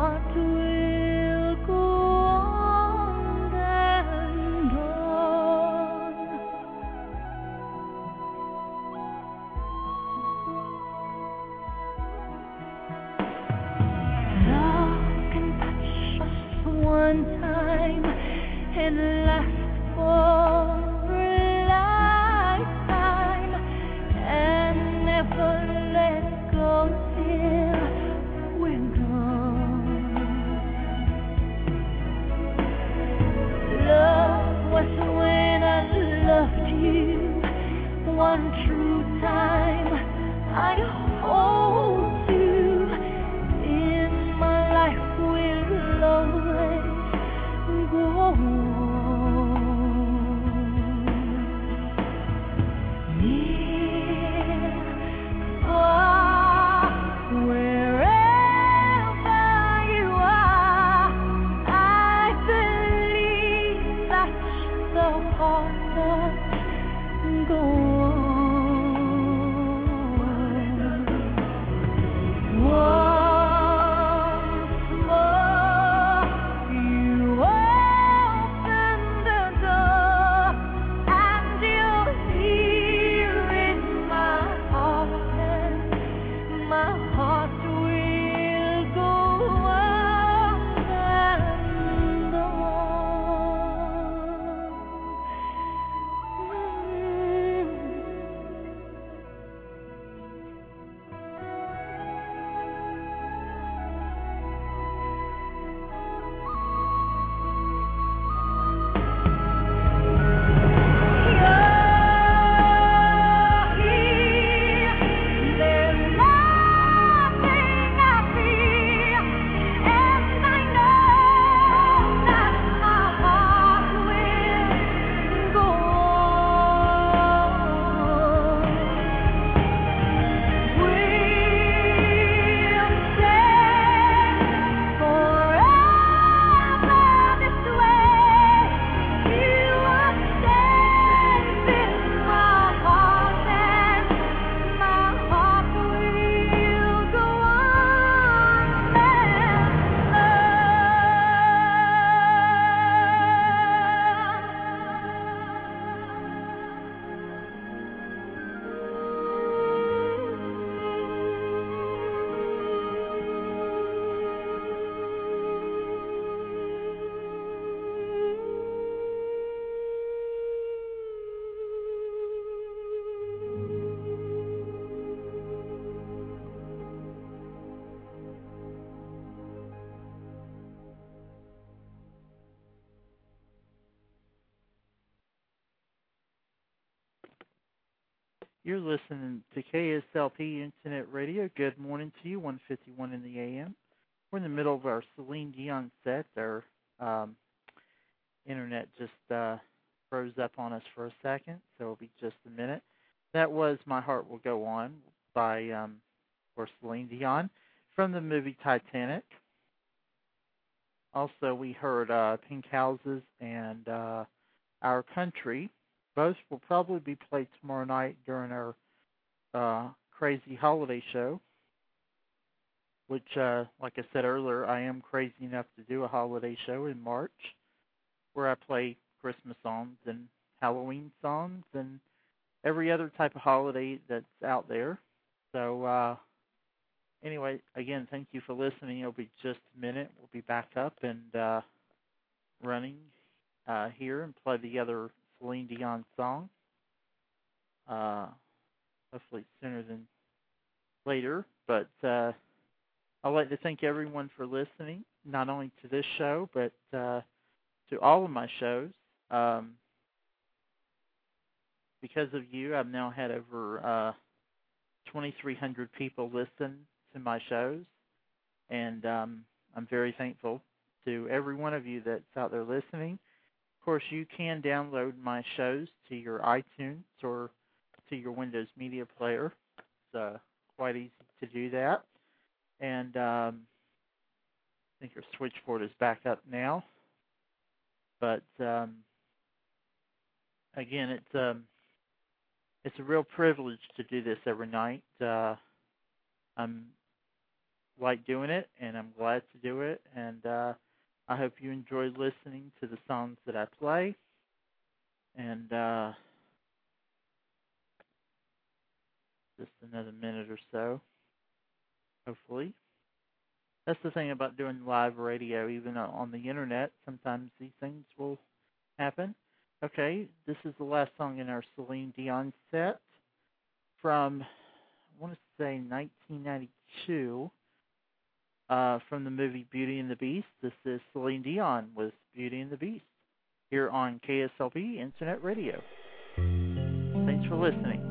C: heart will go on and on. Love can touch us one time and last for a lifetime and never let go till we're gone. Love was when I loved you one true time. I hold you in my life will always go on. Near, far, wherever you are, I believe that's the heart that goes on. Once more, you open the door, and you'll hear in my heart, and my heart will go on and There's nothing I fear, and I know that my heart will go on. We'll stay forever this way. You are safe in my heart, and my heart will go on
B: You're listening to K S L P Internet Radio. Good morning to you, one fifty-one in the A M. We're in the middle of our Celine Dion set. Our um, internet just uh, froze up on us for a second, so it'll be just a minute. That was My Heart Will Go On by um, or Celine Dion from the movie Titanic. Also, we heard uh, Pink Houses and uh, Our Country. Both will probably be played tomorrow night during our uh, crazy holiday show, which, uh, like I said earlier, I am crazy enough to do a holiday show in March where I play Christmas songs and Halloween songs and every other type of holiday that's out there. So, uh, anyway, again, thank you for listening. It'll be just a minute. We'll be back up and uh, running uh, here and play the other Celine Dion song. Uh, hopefully sooner than later. But uh, I'd like to thank everyone for listening, not only to this show, but uh, to all of my shows. Um, because of you, I've now had over uh, twenty-three hundred people listen to my shows, and um, I'm very thankful to every one of you that's out there listening. Of course, you can download my shows to your iTunes or to your Windows Media Player. It's uh, quite easy to do that. And um, I think your switchboard is back up now. But um, again, it's um, it's a real privilege to do this every night. Uh, I'm like doing it, and I'm glad to do it. And uh, I hope you enjoy listening to the songs that I play. And uh, just another minute or so, hopefully. That's the thing about doing live radio, even on the internet. Sometimes these things will happen. Okay, this is the last song in our Celine Dion set from, I want to say, nineteen ninety-two, uh, from the movie Beauty and the Beast. This is Celine Dion with Beauty and the Beast here on K S L P Internet Radio. Thanks for listening.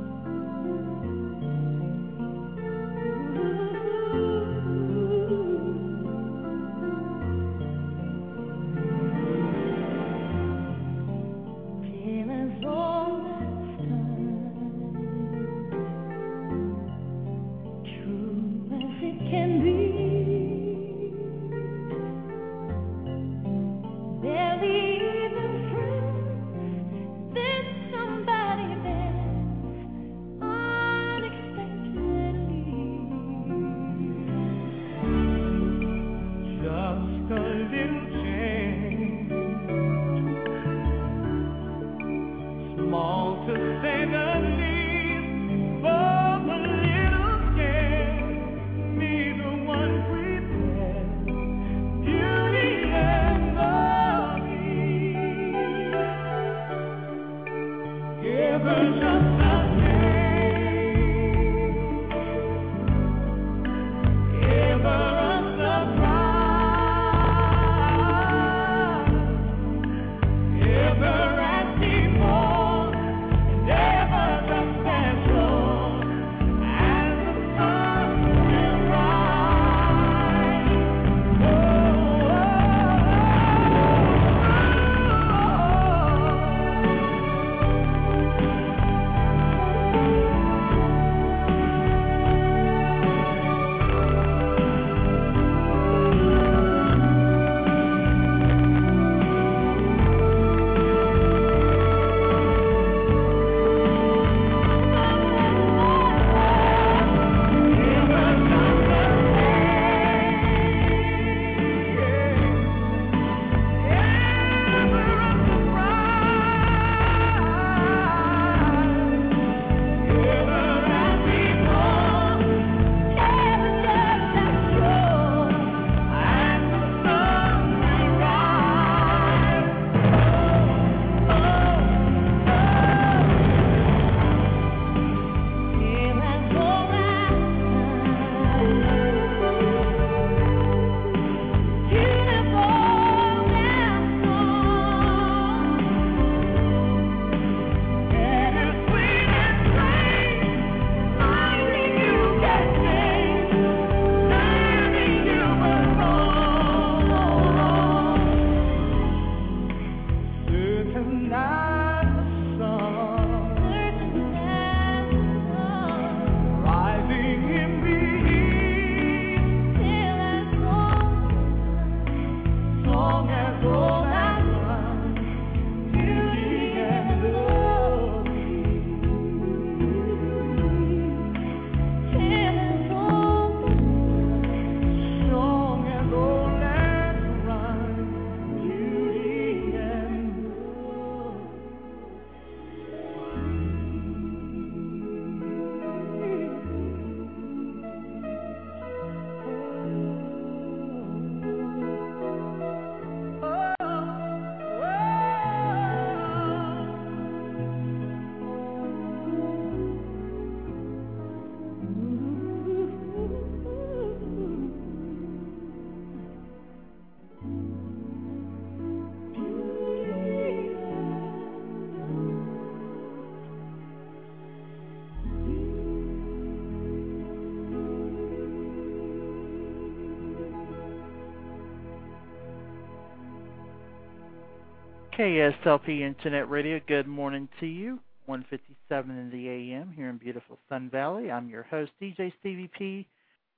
B: K S L P Internet Radio, good morning to you. one fifty-seven in the A M here in beautiful Sun Valley. I'm your host, D J Stevie P,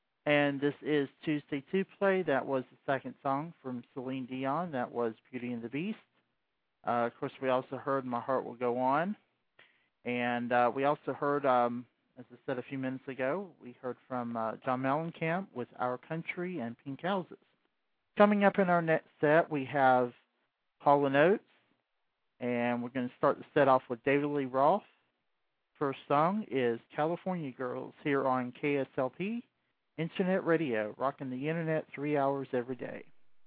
B: and this is Tuesday two Play. That was the second song from Celine Dion. That was Beauty and the Beast. Uh, of course, we also heard My Heart Will Go On. And uh, we also heard um, as I said a few minutes ago, we heard from uh, John Mellencamp with Our Country and Pink Houses. Coming up in our next set, we have Hall and Oates, and we're going to start the set off with David Lee Roth. First song is California Girls here on K S L P Internet Radio, rocking the internet three hours every day.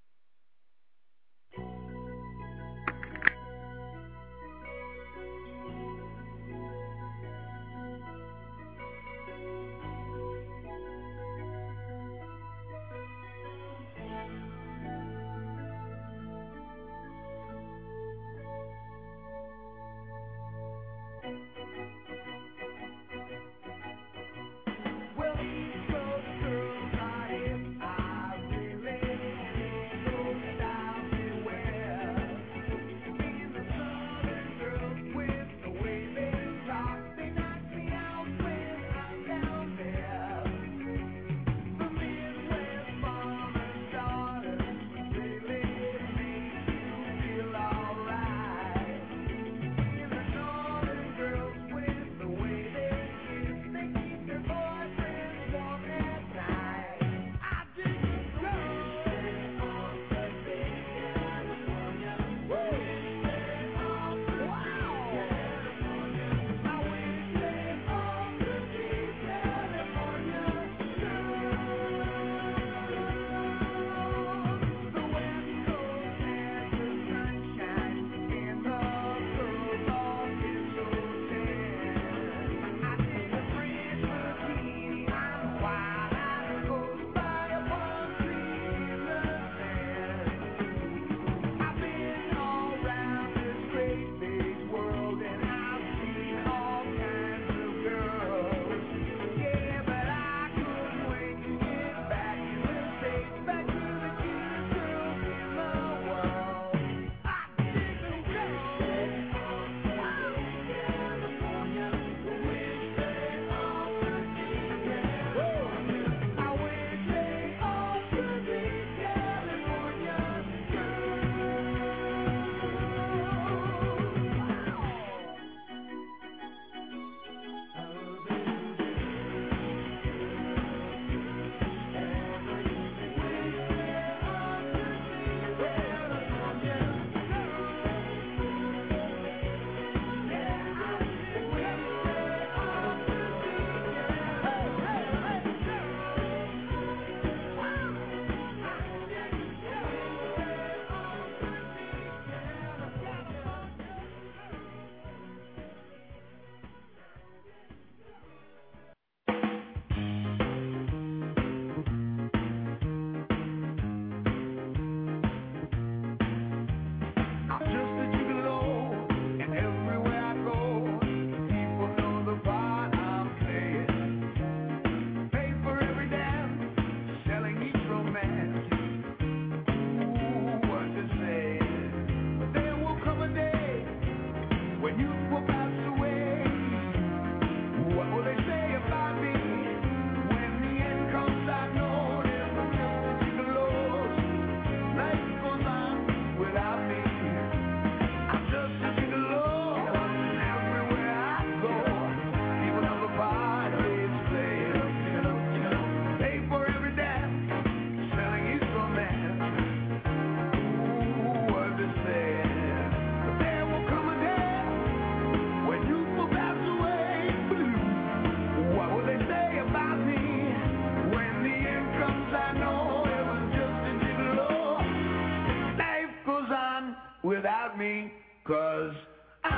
D: Without me, 'cause I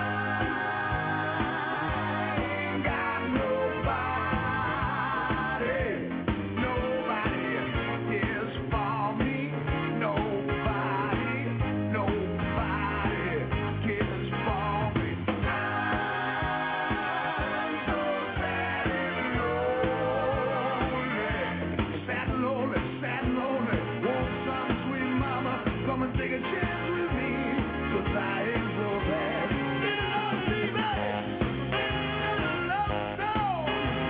D: ain't got nobody, nobody cares for me, nobody, nobody cares for me. I'm so sad and lonely, sad and lonely, sad and lonely. Want some sweet mama, come and take a chance with me. I ain't so bad. You know, baby, love song.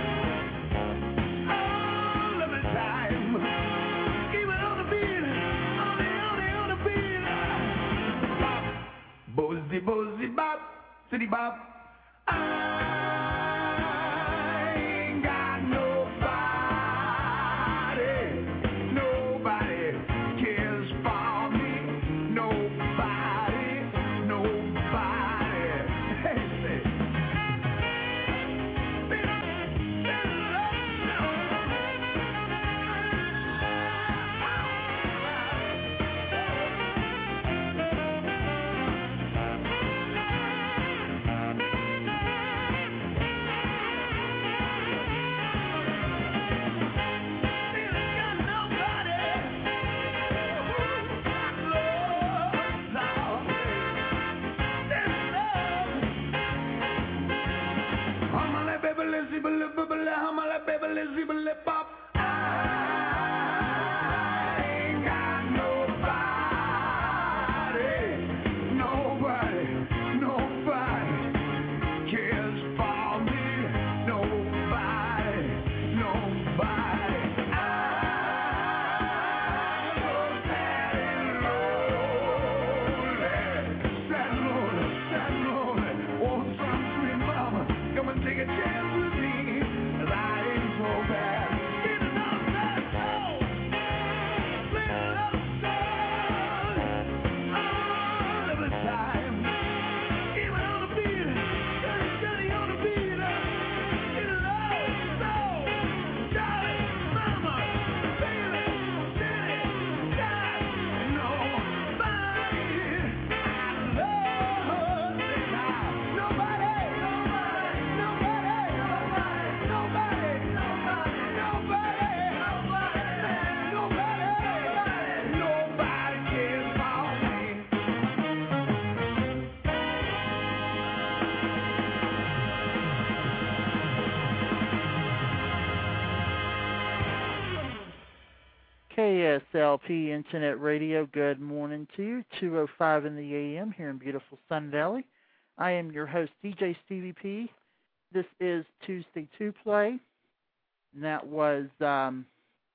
D: Oh, love me time. Keep it on the beat, on the, on the, on the beat. Bop, bozzy, bozzy, bop, city bop. I
B: K S L P Internet Radio, good morning to you. two oh five in the A M here in beautiful Sun Valley. I am your host, D J Stevie P. This is Tuesday two Play. And that was, um,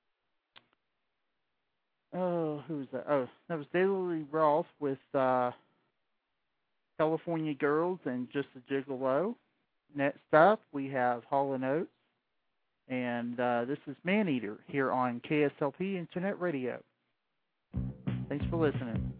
B: oh, who was that? Oh, that was Daily Roth with uh, California Girls and Just a Gigolo. Next up, we have Hall and Oates. And uh, this is Maneater here on K S L P Internet Radio. Thanks for listening.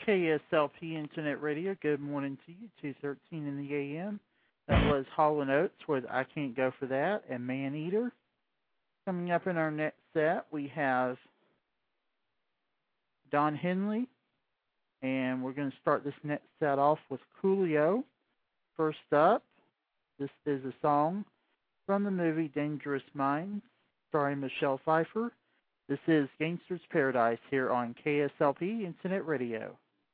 B: K S L P Internet Radio, good morning to you, two thirteen in the A M. That was Hall and Oates with I Can't Go For That and Man Eater. Coming up in our next set, we have Don Henley, and we're going to start this next set off with Coolio. First up, this is a song from the movie Dangerous Minds, starring Michelle Pfeiffer. This is Gangster's Paradise here on K S L P Internet Radio.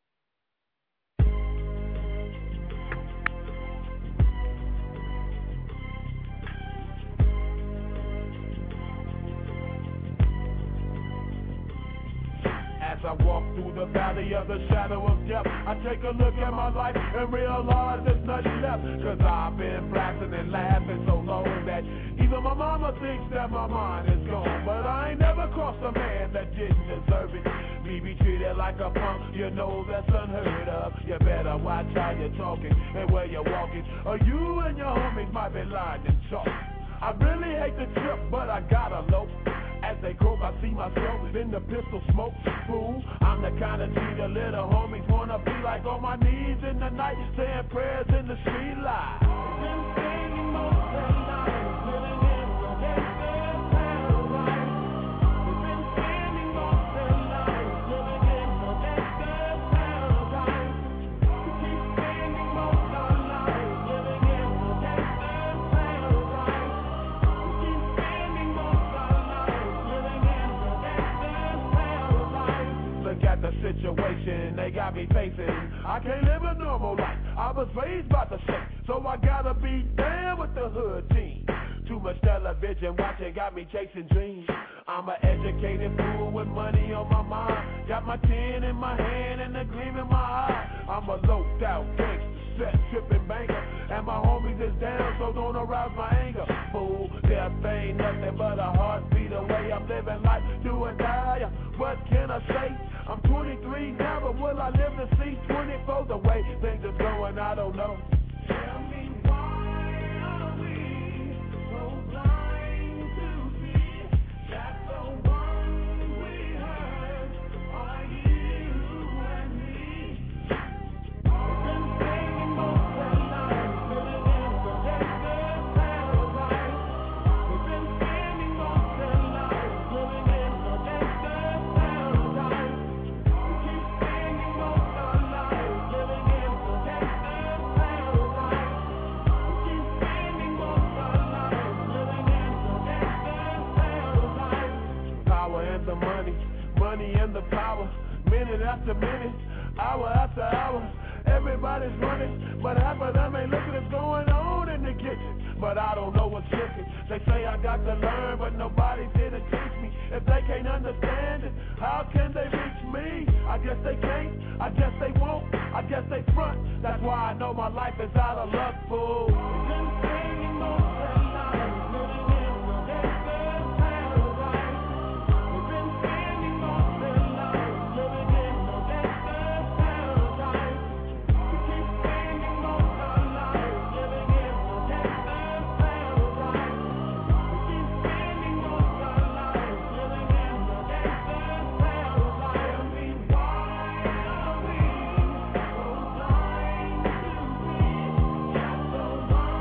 G: As I walk through the valley of the shadow of death, I take a look at my life and realize there's nothing left. Cause I've been blasting and laughing so long that even my mama thinks that my mind is gone. But I ain't never crossed a man that didn't deserve it. Me be treated like a punk, you know that's unheard of. You better watch how you're talking and where you're walking, or you and your homies might be lying and chalk. I really hate the trip, but I gotta low. As they croak, I see myself in the pistol smoke. Fool, I'm the kind of G the little homies wanna be like, on my knees in the night, saying prayers in the street light. Been singing most of the night, living in the gangster's paradise. We've been spending most of the night, living in the gangster's paradise. We keep spending most of the night, living in the gangster's paradise. We keep spending most of the night. Look at the situation they got me facing. I can't live a normal life. I was raised by the shake, so I gotta be down with the hood team. Too much television watching got me chasing dreams. I'm an educated fool with money on my mind. Got my tin in my hand and a gleam in my eye. I'm a loped out gangster, set tripping banker, and my homies is down, so don't arouse my anger. Fool, death ain't nothing but a heartbeat away. I'm living life, do or die. What can I say? I'm twenty-three now, but will I live to see twenty-four? The way things are going, I don't know. Tell me why are we so blind to see that the ones we hurt are you and me? We've been singing most of the night, living in the gangster's paradise. We've been spending most of the night, living in the gangster's paradise. We keep spending most of the night, living in the gangster's paradise. We keep spending most of the night, living in the gangster's paradise. Power and the money, money and the power. Minute after minute, hour after hour. Everybody's running, but half of them ain't looking what's going on in the kitchen. But I don't know what's cooking. They say I got to learn, but nobody's here to teach me. If they can't understand it, how can they reach me? I guess they can't, I guess they won't, I guess they front. That's why I know my life is out of luck, fool. We've been singing most of the night, living in the gangster's paradise. We've been spending most of the night, living in the gangster's paradise. We keep spending most of the night, living in the gangster's paradise. We keep spending most of the night, living in the gangster's paradise. Tell me why are we so blind to see that the one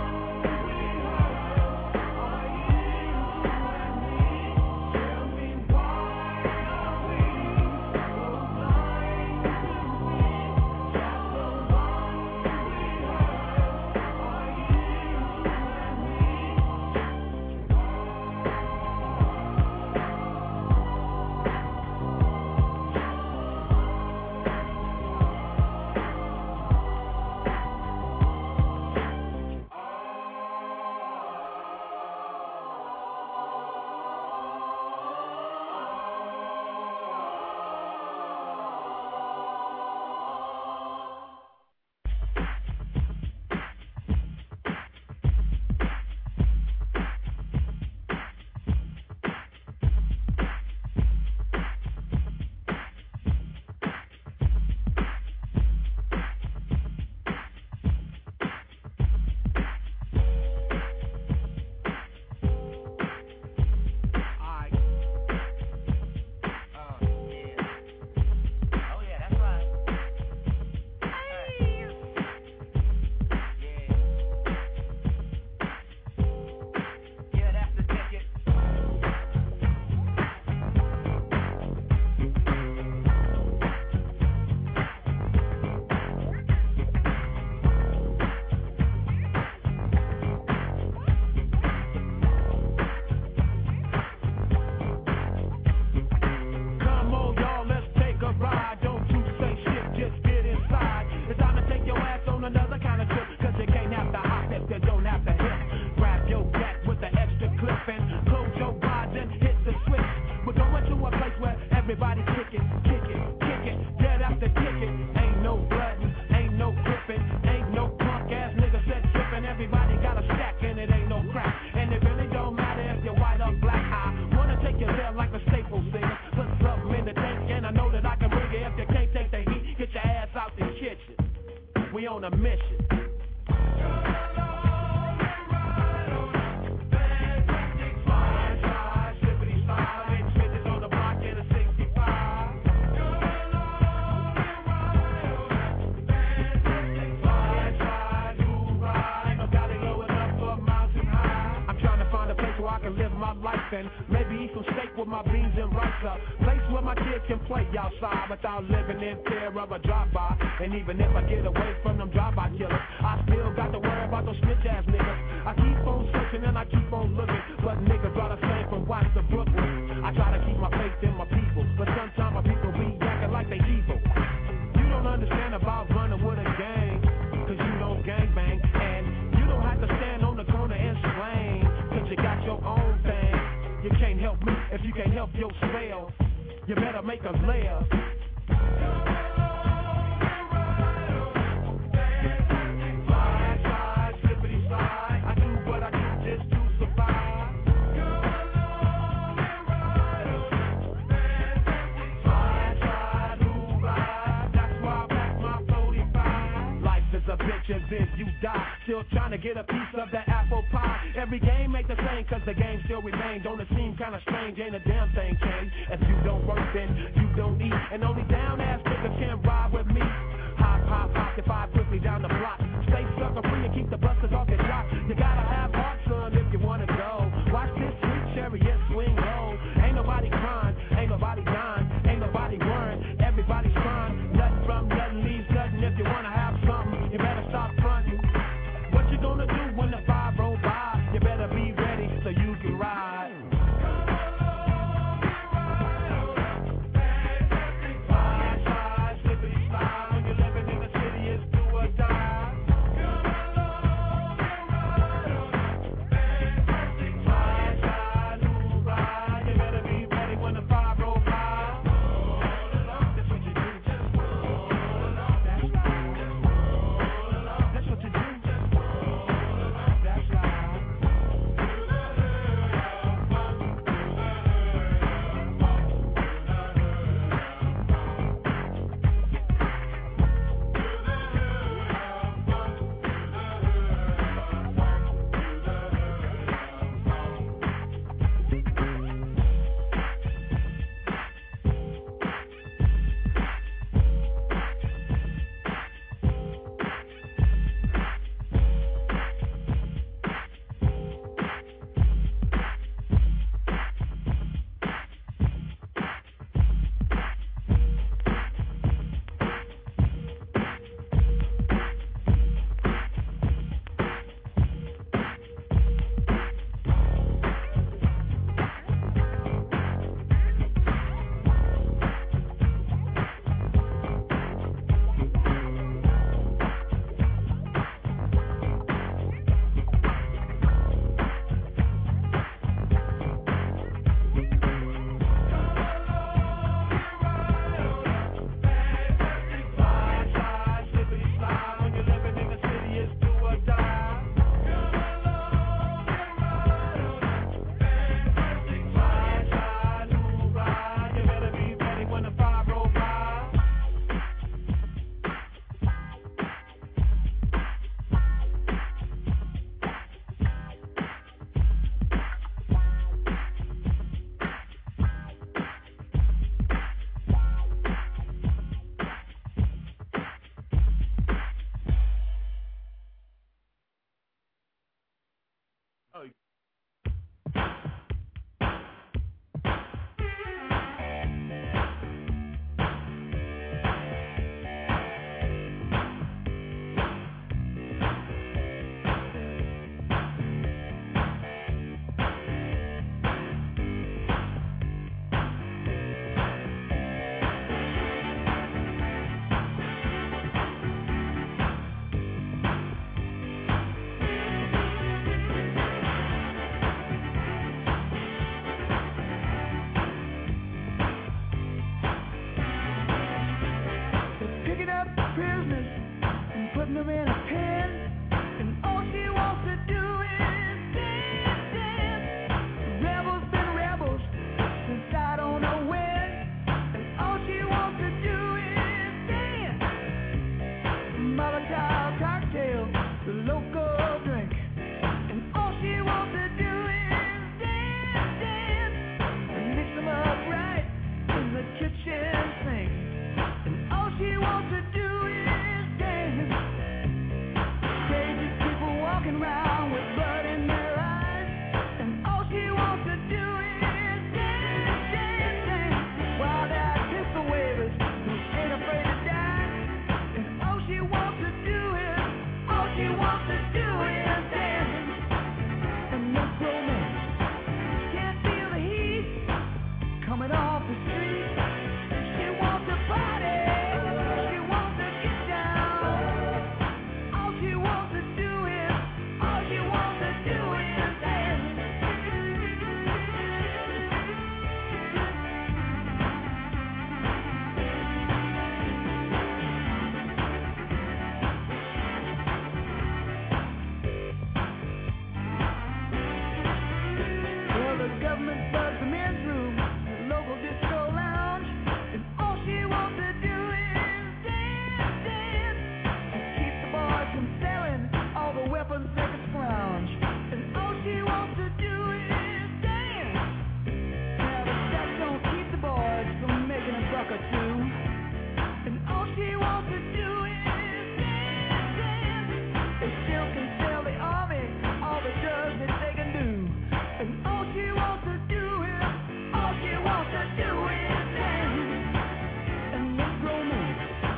G: on a mission. And maybe eat some steak with my beans and rice up. Place where my kid can play outside without living in fear of a drive-by. And even if I get away from them drive-by killers, I still got to worry about those snitch-ass niggas. I keep on searching and I keep on looking, but niggas are the same from Watts to Brooklyn. I try to keep my faith in my people, but sometimes my people be acting like they evil. You don't understand about running with a gang, cause you don't gangbang. And you don't have to stand on the corner and slang, cause you got your own thing. You can't help me if you can't help yourself. You better make a layer. Slide, slide, slippity slide. I do what I do just to survive. Slide, slide, move right. That's why I pack my forty-five. Life is a bitch and then you die. Still trying to get a piece of that apple pie. Every game ain't the same, cause the game still remains. Don't it seem kinda strange, ain't a damn thing changed. If you don't work, then you don't eat. And only down ass niggas can ride with me. Hop, hop, hop, if I quickly down the block. Stay sucker free and keep the busters off your block. You gotta have heart, son, if you wanna go. Watch this sweet chariot swing low. Ain't nobody crying, ain't nobody dying, ain't nobody worrying. Everybody's crying. Nothing from nothing leaves nothing. If you wanna have something, you better stop fronting. What you gonna do when the five roll by? You better be ready so you can ride. Slide, slide,
D: cocktail, the local drink. And all she wants to do is dance, dance, and mix them up right in the kitchen sink. And all she wants to do is dance. Crazy people walking around with blood in their eyes. And all she wants to do is dance, dance, dance. Wild eyed pistol wavers who ain't afraid to die. And all she wants to do is, all she wants to do is dance. And no romance can't feel the heat coming off the street. She wants to party, she wants to get down. All she wants to do is, all she wants to do is dance. Well, the government buzzed the men's room, the local disco lounge, and all she wants to do is dance, dance, and keep the boys from selling all the weapons they can scrounge. And all she wants to do is dance. Now the sex don't keep the boys from making a buck or two. And all she wants to do is dance, dance. They still can sell the army all the drugs that they can do. And all she wants to do is, all she wants to do is dance and make romance.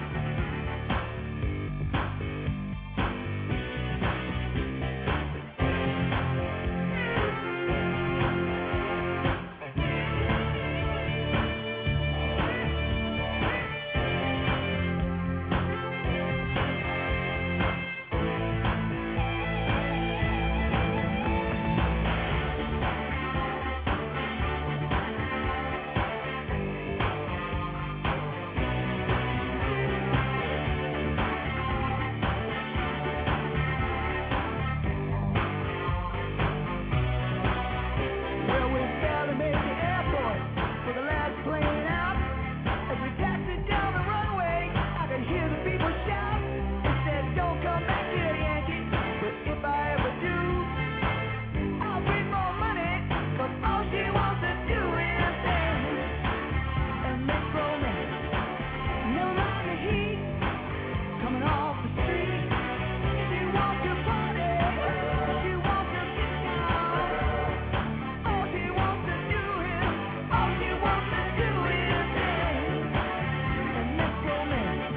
D: Well, we barely made the airport for the last plane out. As we taxied down the runway, I could hear the people shout. They said, "Don't come back here, Yankee." But if I ever do, I'll bring more money. But all she wants to do is dance and make romance. Never mind the heat coming off the street. She wants to party, she wants to get down. All she wants to do is, all she wants to do is dance and make romance.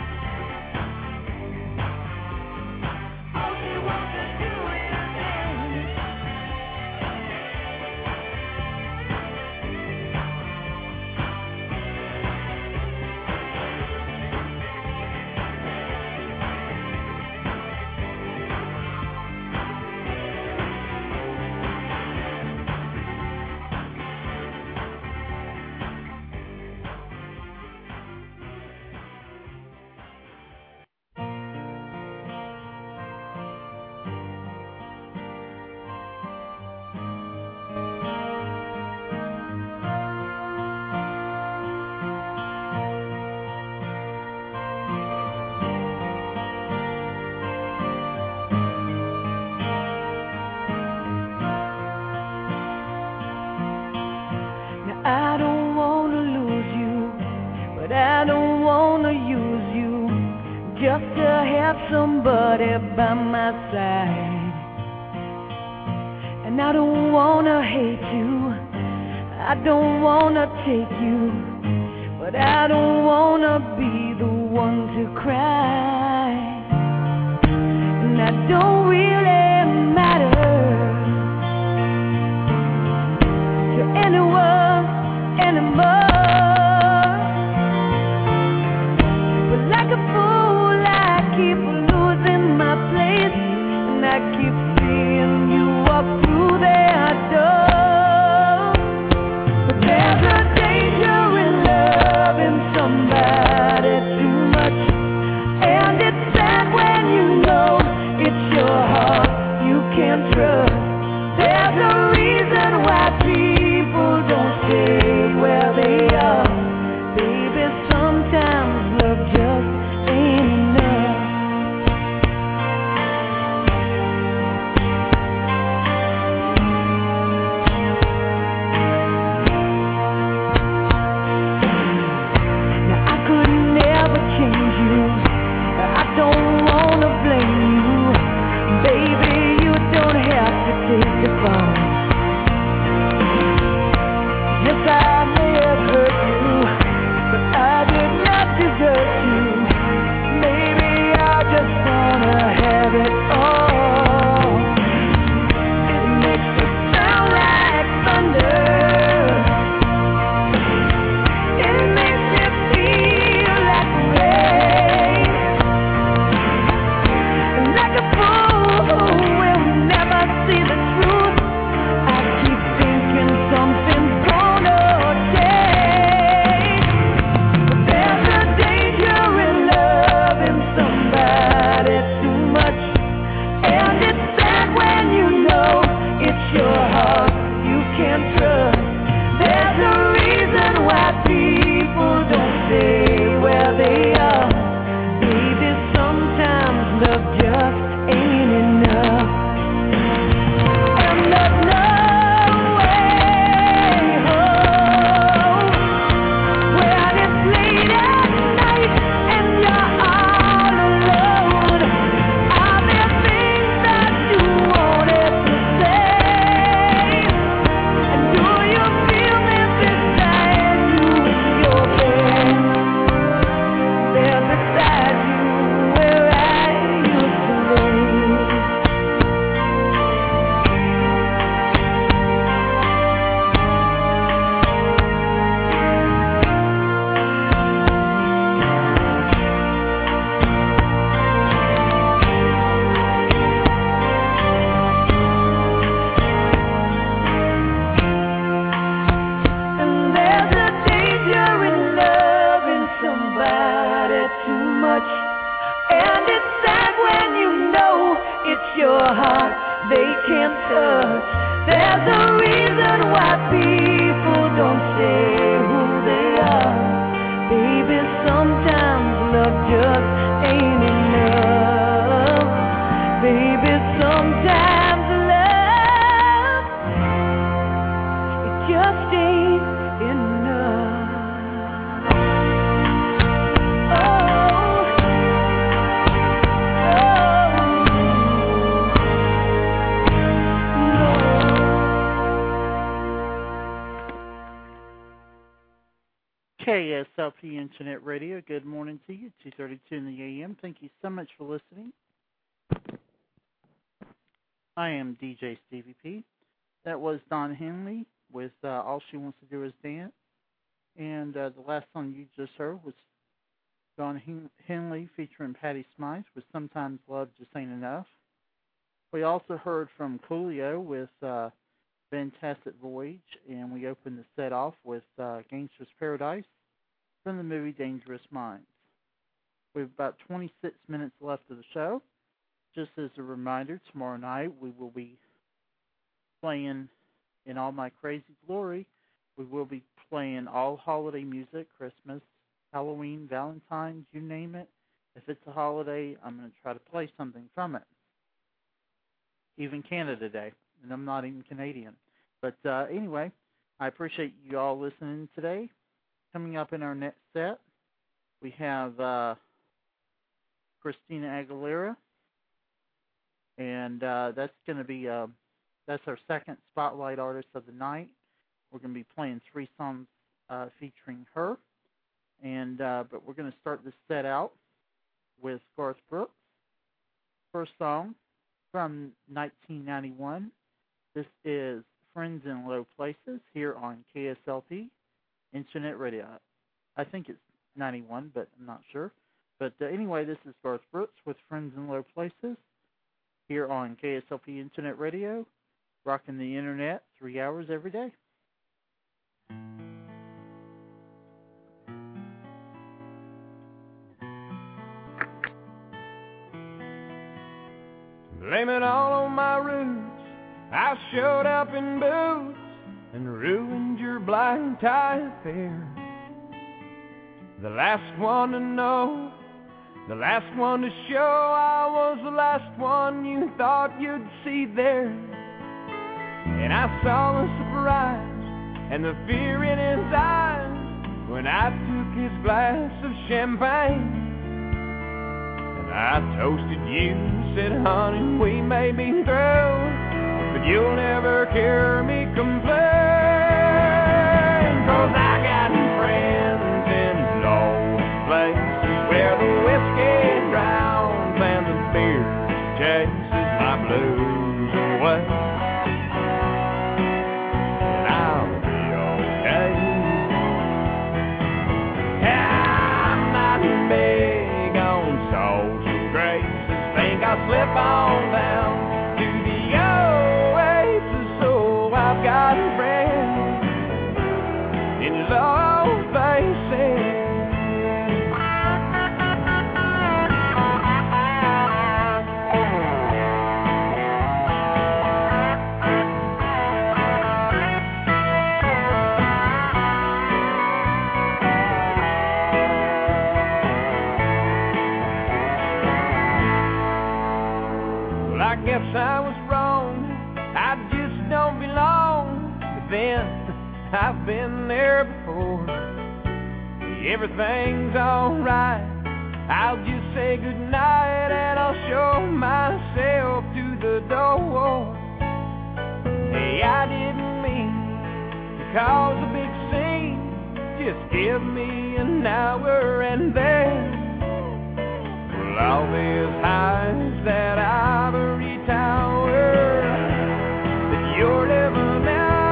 D: All she wants to do is dance. Now I don't wanna lose you, but I don't wanna use you just to have somebody by my side. And I don't wanna hate you, I don't wanna take you, but I don't wanna be the one to cry. And I don't really matter to anyone anymore. But like a fool, I keep losing my place, and I keep seeing you walk through that door. But there's a danger in loving somebody too much.
C: much. And it's sad when you know it's your heart they can't touch. There's a reason why people don't say who they are. Baby, sometimes love just ain't enough. Baby, sometimes love, it just ain't enough. Oh,
B: K S L P Internet Radio, good morning to you, two thirty-two in the A M. Thank you so much for listening. I am D J Stevie P. That was Don Henley with uh, All She Wants to Do Is Dance. And uh, the last song you just heard was Don Hen- Henley featuring Patty Smythe with Sometimes Love Just Ain't Enough. We also heard from Coolio with uh, Fantastic Voyage, and we opened the set off with uh, Gangster's Paradise from the movie Dangerous Minds. We have about twenty-six minutes left of the show. Just as a reminder, tomorrow night we will be playing In All My Crazy Glory. We will be playing all holiday music, Christmas, Halloween, Valentine's, you name it. If it's a holiday, I'm going to try to play something from it. Even Canada Day, and I'm not even Canadian. But uh, anyway, I appreciate you all listening today. Coming up in our next set, we have uh, Christina Aguilera, and uh, that's going to be uh, that's our second spotlight artist of the night. We're going to be playing three songs uh, featuring her, and uh, but we're going to start this set out with Garth Brooks. First song from nineteen ninety-one. This is Friends in Low Places here on K S L P Internet Radio. I think it's ninety-one, but I'm not sure. But uh, anyway, this is Garth Brooks with Friends in Low Places here on K S L P Internet Radio, rocking the internet three hours every day.
D: Blame it all on my roots. I showed up in boots and ruined your black tie affair. The last one to know, the last one to show, I was the last one you thought you'd see there. And I saw the surprise and the fear in his eyes when I took his glass of champagne. I toasted you, said, honey, we may be through, but you'll never hear me complain. 'Cause I got friends in low places where the whiskey drowns and the beer chases my blues away. And I'll be okay. I'm not big on soul. I'll slip on down to the oasis, so I've got friends in low places. I guess I was wrong, I just don't belong. But then, I've been there before. Everything's alright, I'll just say goodnight and I'll show myself to the door. Hey, I didn't mean to cause a big scene, just give me an hour and then all these highs that ivory tower that you're living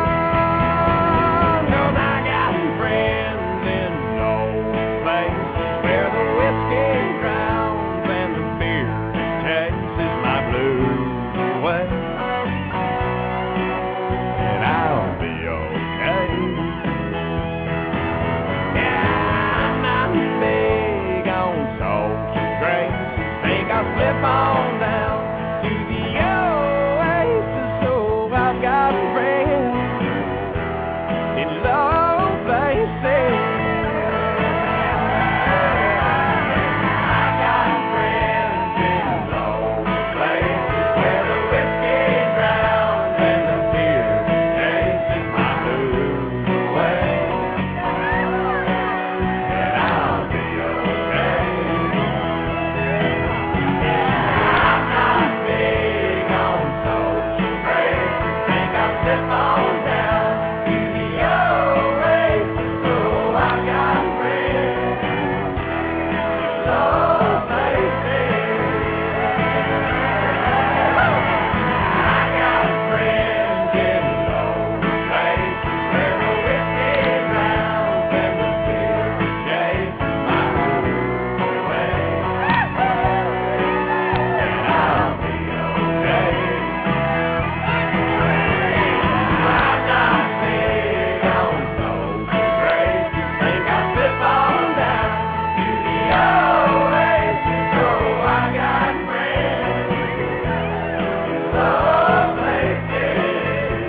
D: on. 'Cause I got friends in low places where the whiskey drowns and the beer chases my blues away. And I'll be okay. Yeah, I'm not big on slip on down to the oasis. Oh, I've got friends in low places. I got friends in low places where the whiskey drowns and the beer chases my blues away. And I'll be okay. I'm not big on social grace. Think I'll slip on down to the oasis. So I got friends in low places. I got friends in low places where the whiskey drowns and the beer chases my blues away. And I'll be okay. I'm not big on social grace. Think I'll slip on down to the oasis. So I got friends in low places.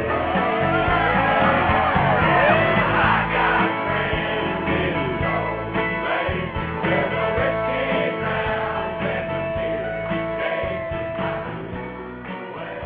D: I got friends in low places where the whiskey drowns and the beer chases my blues away.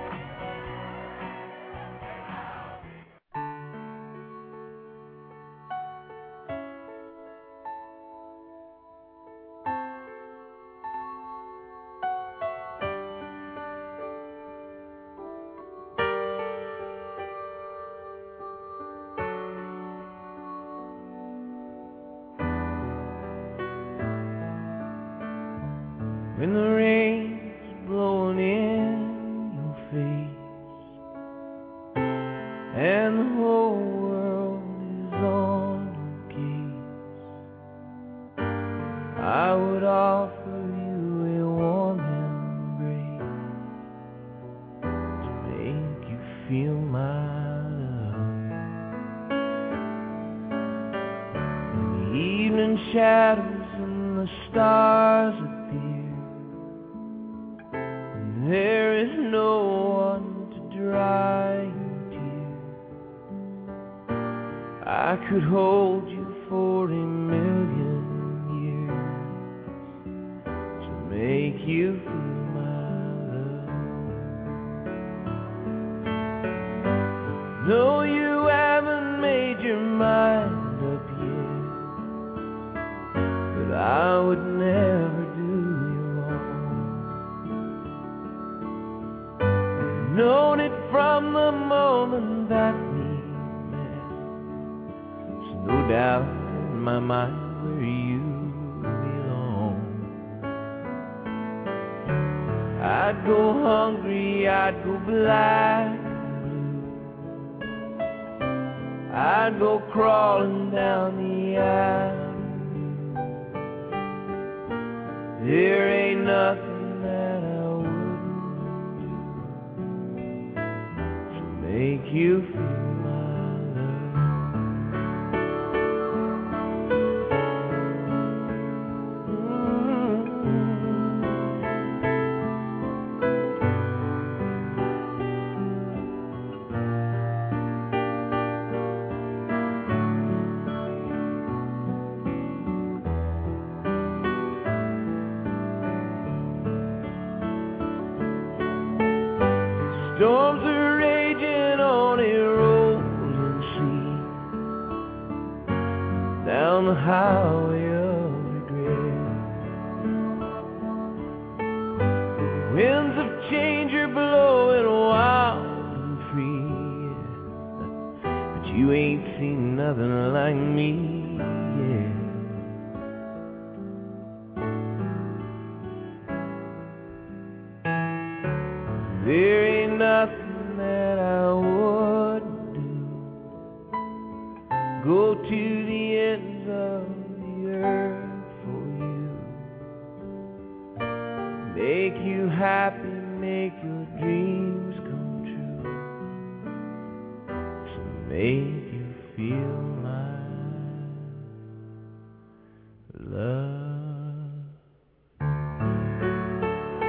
D: When the rain's blowing in your face and the whole world is on your case, I would offer you a warm embrace to make you feel my love. When the evening shadows and the stars appear, there is no one to dry your tears. I could hold you for a million years to make you feel my love. No, you haven't made your mind up yet, but I would never do you wrong. Known it from the moment that we met. There's no doubt in my mind where you belong. I'd go hungry, I'd go black and blue. I'd go crawling down the avenue. There ain't nothing that I make you feel my love. Storms are raging on a rolling sea, down the highway of regret. Winds of change are blowing wild and free, but you ain't seen nothing like me yet. There ain't nothing that I wouldn't do. Go to the ends of the earth for you. Make you happy, make your dreams come true. To make you feel my love.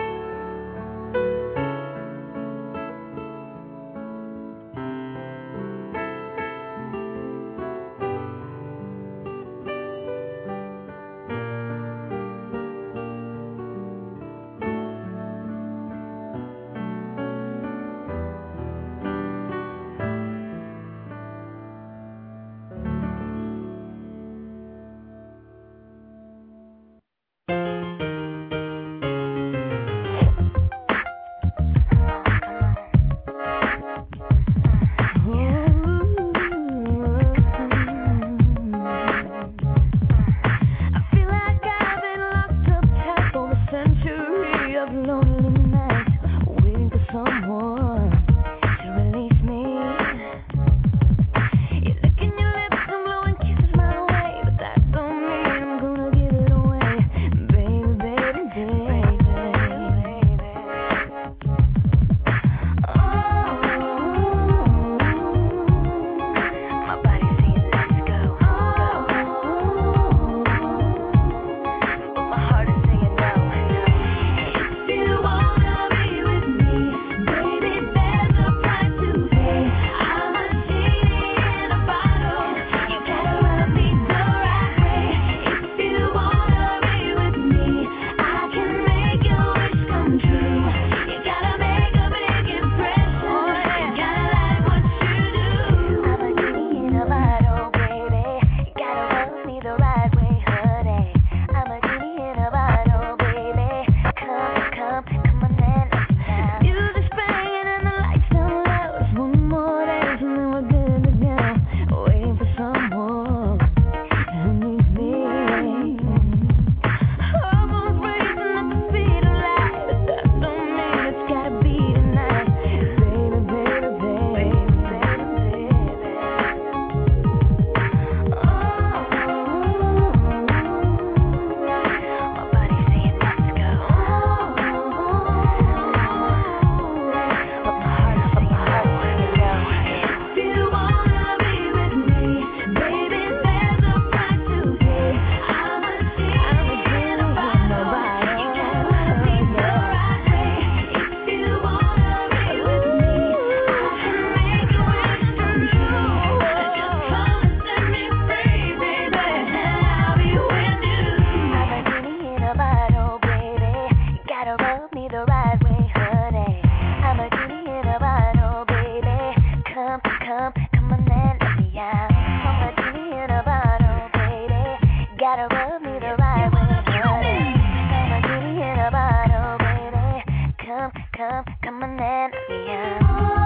C: on and let me out.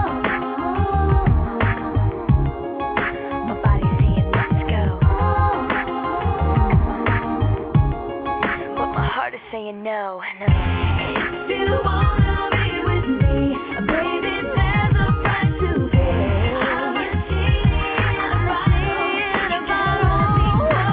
C: My body's saying let's go, but my heart is saying no, no. If you wanna be with me, baby, there's a price to pay. I'm a cheating, I'm riding about on me.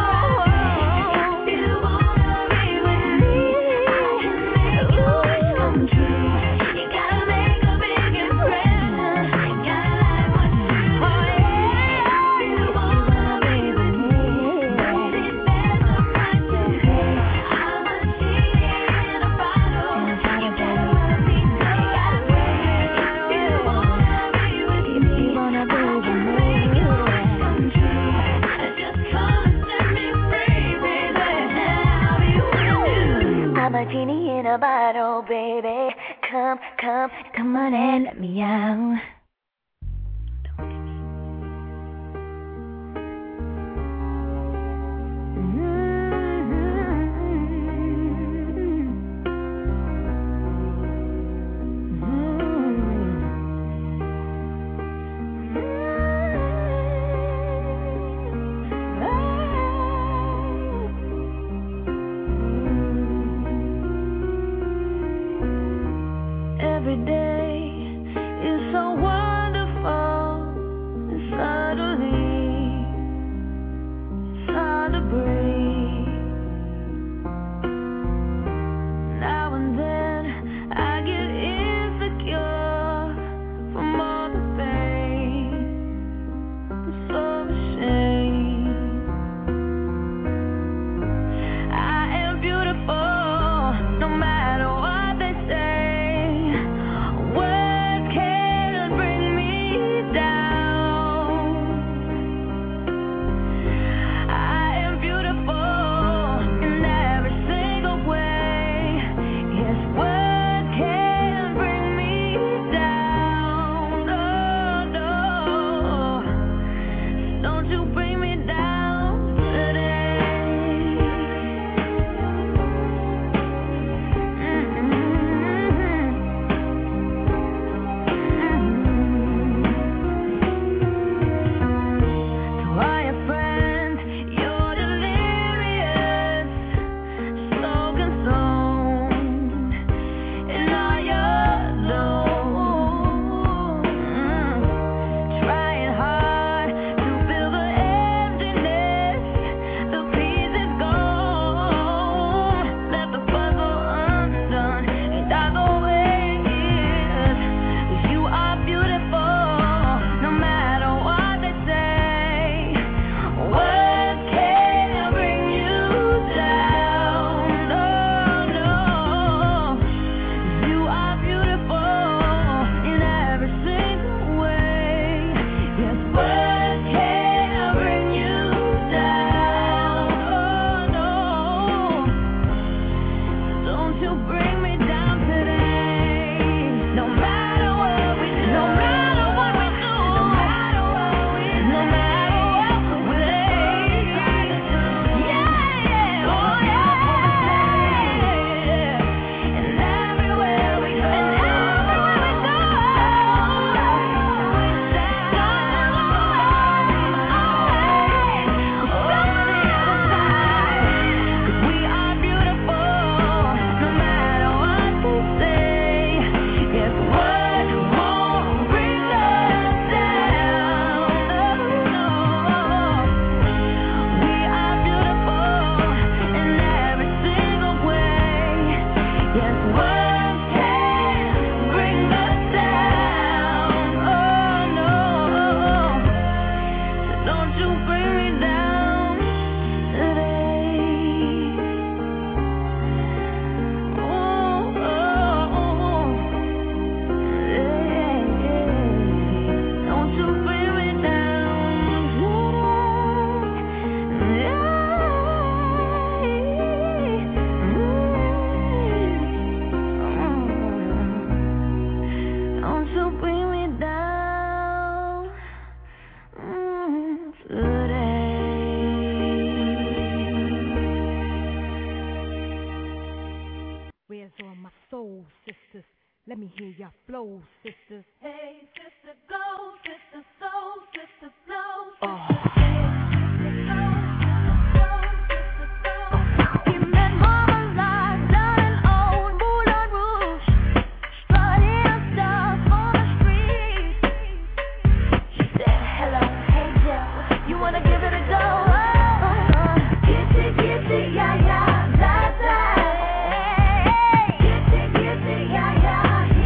C: If you wanna be with me, I can make your wish come true. You gotta make a big impression. You gotta like what's true. Oh yeah, if you wanna be with me, baby, there's a price to pay. I'm a cheating in a bottle. You gotta love me, so you gotta pay. If you wanna be with me, if you wanna be with me, make your wish come true. Just come and set me free, baby, and I'll be with you. I'm a genie in a bottle, baby. Come, come, come on and let me out. Every day is so wonderful, and suddenly it's hard to breathe. Now and then I get insecure from all the pain. I'm so ashamed. I am beautiful, no matter what they say. Words can't bring me down. I am beautiful in every single way. Yes, words can't bring me down. No, no. Don't you bring me down today. To all your friends, you're delirious, so consumed in all your zone. Trying hard to fill the emptiness, the peace is gone. Let the puzzle undone, and that's the way it is. You are beautiful, no matter what they say. Words can't bring you down. No, no. You are beautiful in every single way. Yes, words can't bring you down. Oh no. Don't you bring me down today. No matter what we do, no matter what we do, no matter what we do, no matter what we say. Yeah, yeah, oh yeah. And everywhere we go, and everywhere we go, we say, "Gonna go over the other side." 'Cause we are beautiful, no matter what they say. Yes, words won't bring us down. No, no. We are beautiful in every single way. Yes, words can't bring us down. Oh no. So don't you bring me down today. Oh, oh, oh. Yeah, yeah. Don't you bring me down today. Don't you bring me down mm, today.
A: Where's all my soul sisters?
C: Let me hear your flow, sisters.
H: Hey, sister, go, sister, soul, sister, flow, sister,
C: Oh.
H: sister, go, sister, go. You met Mama Live down in old Moulin Rouge, strutting stuff on the street. She said, hello, hey Joe, you wanna give it a go? Oh, get it, get it, yeah, yeah, da, da. Get it, get it, yeah, yeah.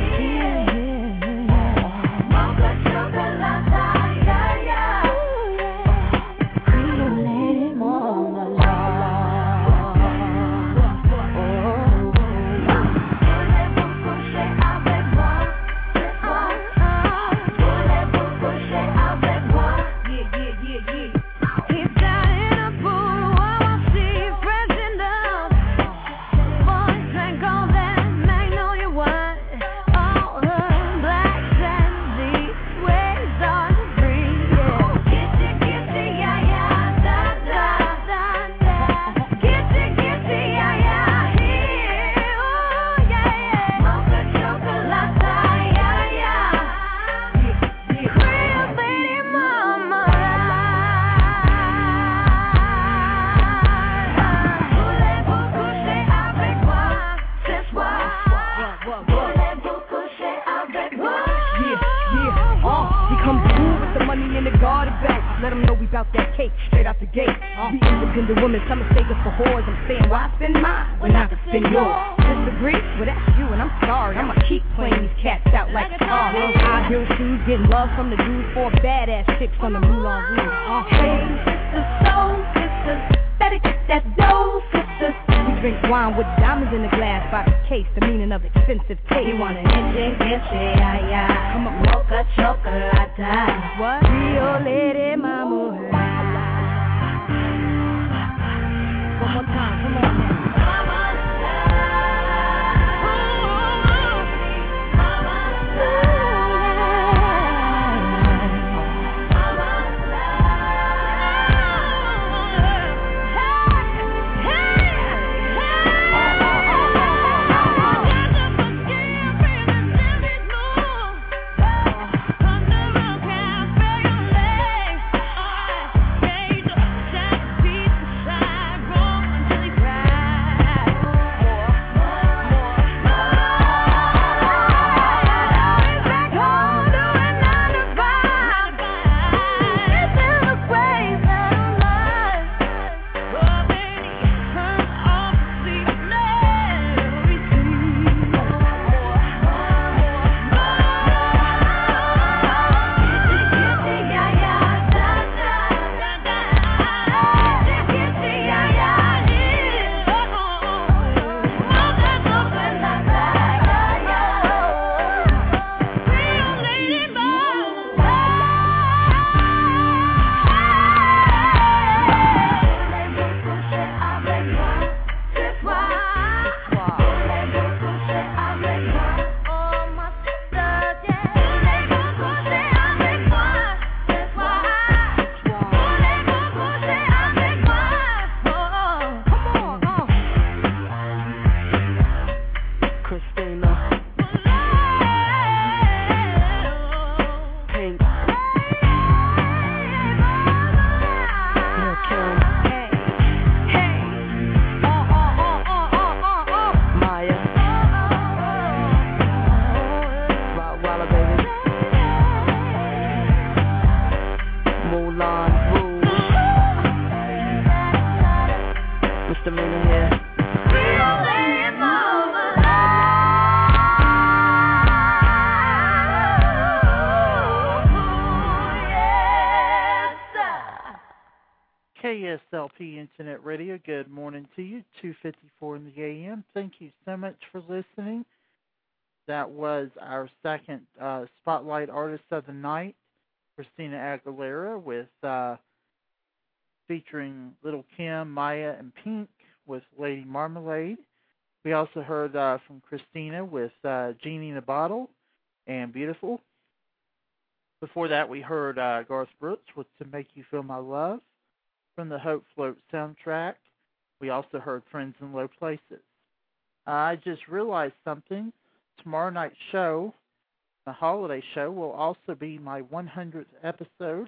C: Let them know we bout that cake, straight out the gate. Be independent women, some mistake us for whores. I'm saying, why spend mine when I can spend yours? Disagree? Well, that's you, and I'm sorry. I'ma keep playing these cats out like guitars. High heel shoes, getting love from the dudes, four badass chicks on the Moulin Rouge. Uh,
H: Hey, sisters, soul sisters, better get that dough, sisters.
C: We drink wine with diamonds in the glass by the case, the meaning of expensive taste.
H: You wanna get it, get it, yeah, yeah.
C: Come on,
H: Mocha chocolate.
C: what? Rio Lady Mama. One more time, come on now.
B: K S L P Internet Radio, good morning to you, two fifty-four in the A M. Thank you so much for listening. That was our second uh, Spotlight Artist of the Night, Christina Aguilera, with uh, featuring Little Kim, Maya, and Pink with Lady Marmalade. We also heard uh, from Christina with uh, Genie in a Bottle and Beautiful. Before that, we heard uh, Garth Brooks with To Make You Feel My Love from the Hope Float soundtrack. We also heard Friends in Low Places. Uh, I just realized something. tomorrow night's show, the holiday show, will also be my one hundredth episode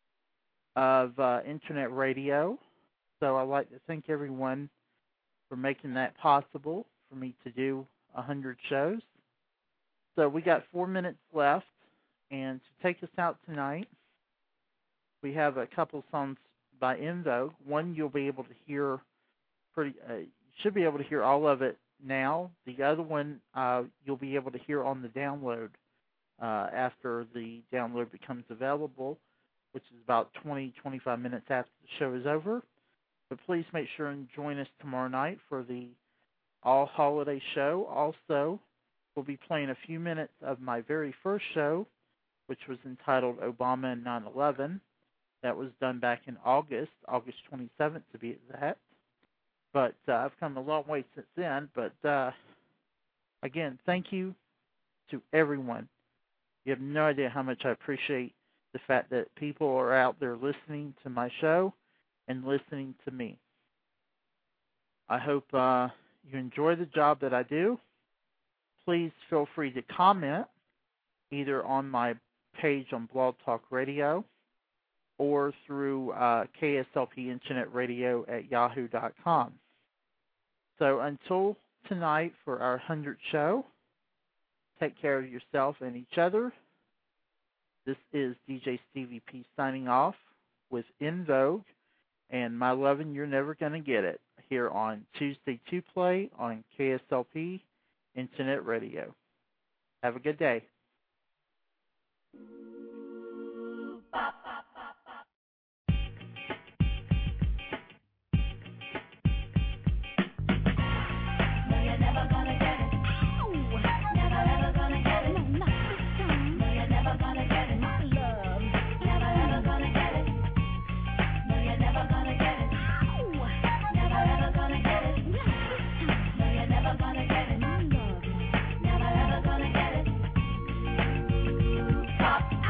B: of uh, Internet Radio. So I'd like to thank everyone for making that possible for me to do one hundred shows. So we got four minutes left, and to take us out tonight, we have a couple songs by En Vogue. One you'll be able to hear pretty. Uh, you should be able to hear all of it now. The other one uh, you'll be able to hear on the download uh, after the download becomes available, which is about twenty, twenty-five minutes after the show is over. But please make sure and join us tomorrow night for the all-holiday show. Also, we'll be playing a few minutes of my very first show, which was entitled Obama and nine eleven. That was done back in August, August twenty-seventh to be exact. But uh, I've come a long way since then. But, uh, again, thank you to everyone. You have no idea how much I appreciate the fact that people are out there listening to my show and listening to me. I hope uh, you enjoy the job that I do. Please feel free to comment either on my page on Blog Talk Radio or through uh, K S L P Internet Radio at yahoo dot com. So until tonight for our one hundredth show, take care of yourself and each other. This is D J Stevie P signing off with En Vogue and My Lovin' You're Never Gonna Get It here on Tuesday two Play on K S L P Internet Radio. Have a good day.
H: Stop.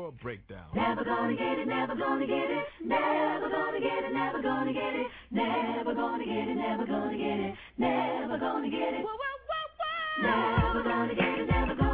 G: your breakdown.
H: Never gonna get it, never gonna get it, never gonna get it, never gonna get it, never gonna get it, never gonna get it, never gonna get it, never gonna get it, never gonna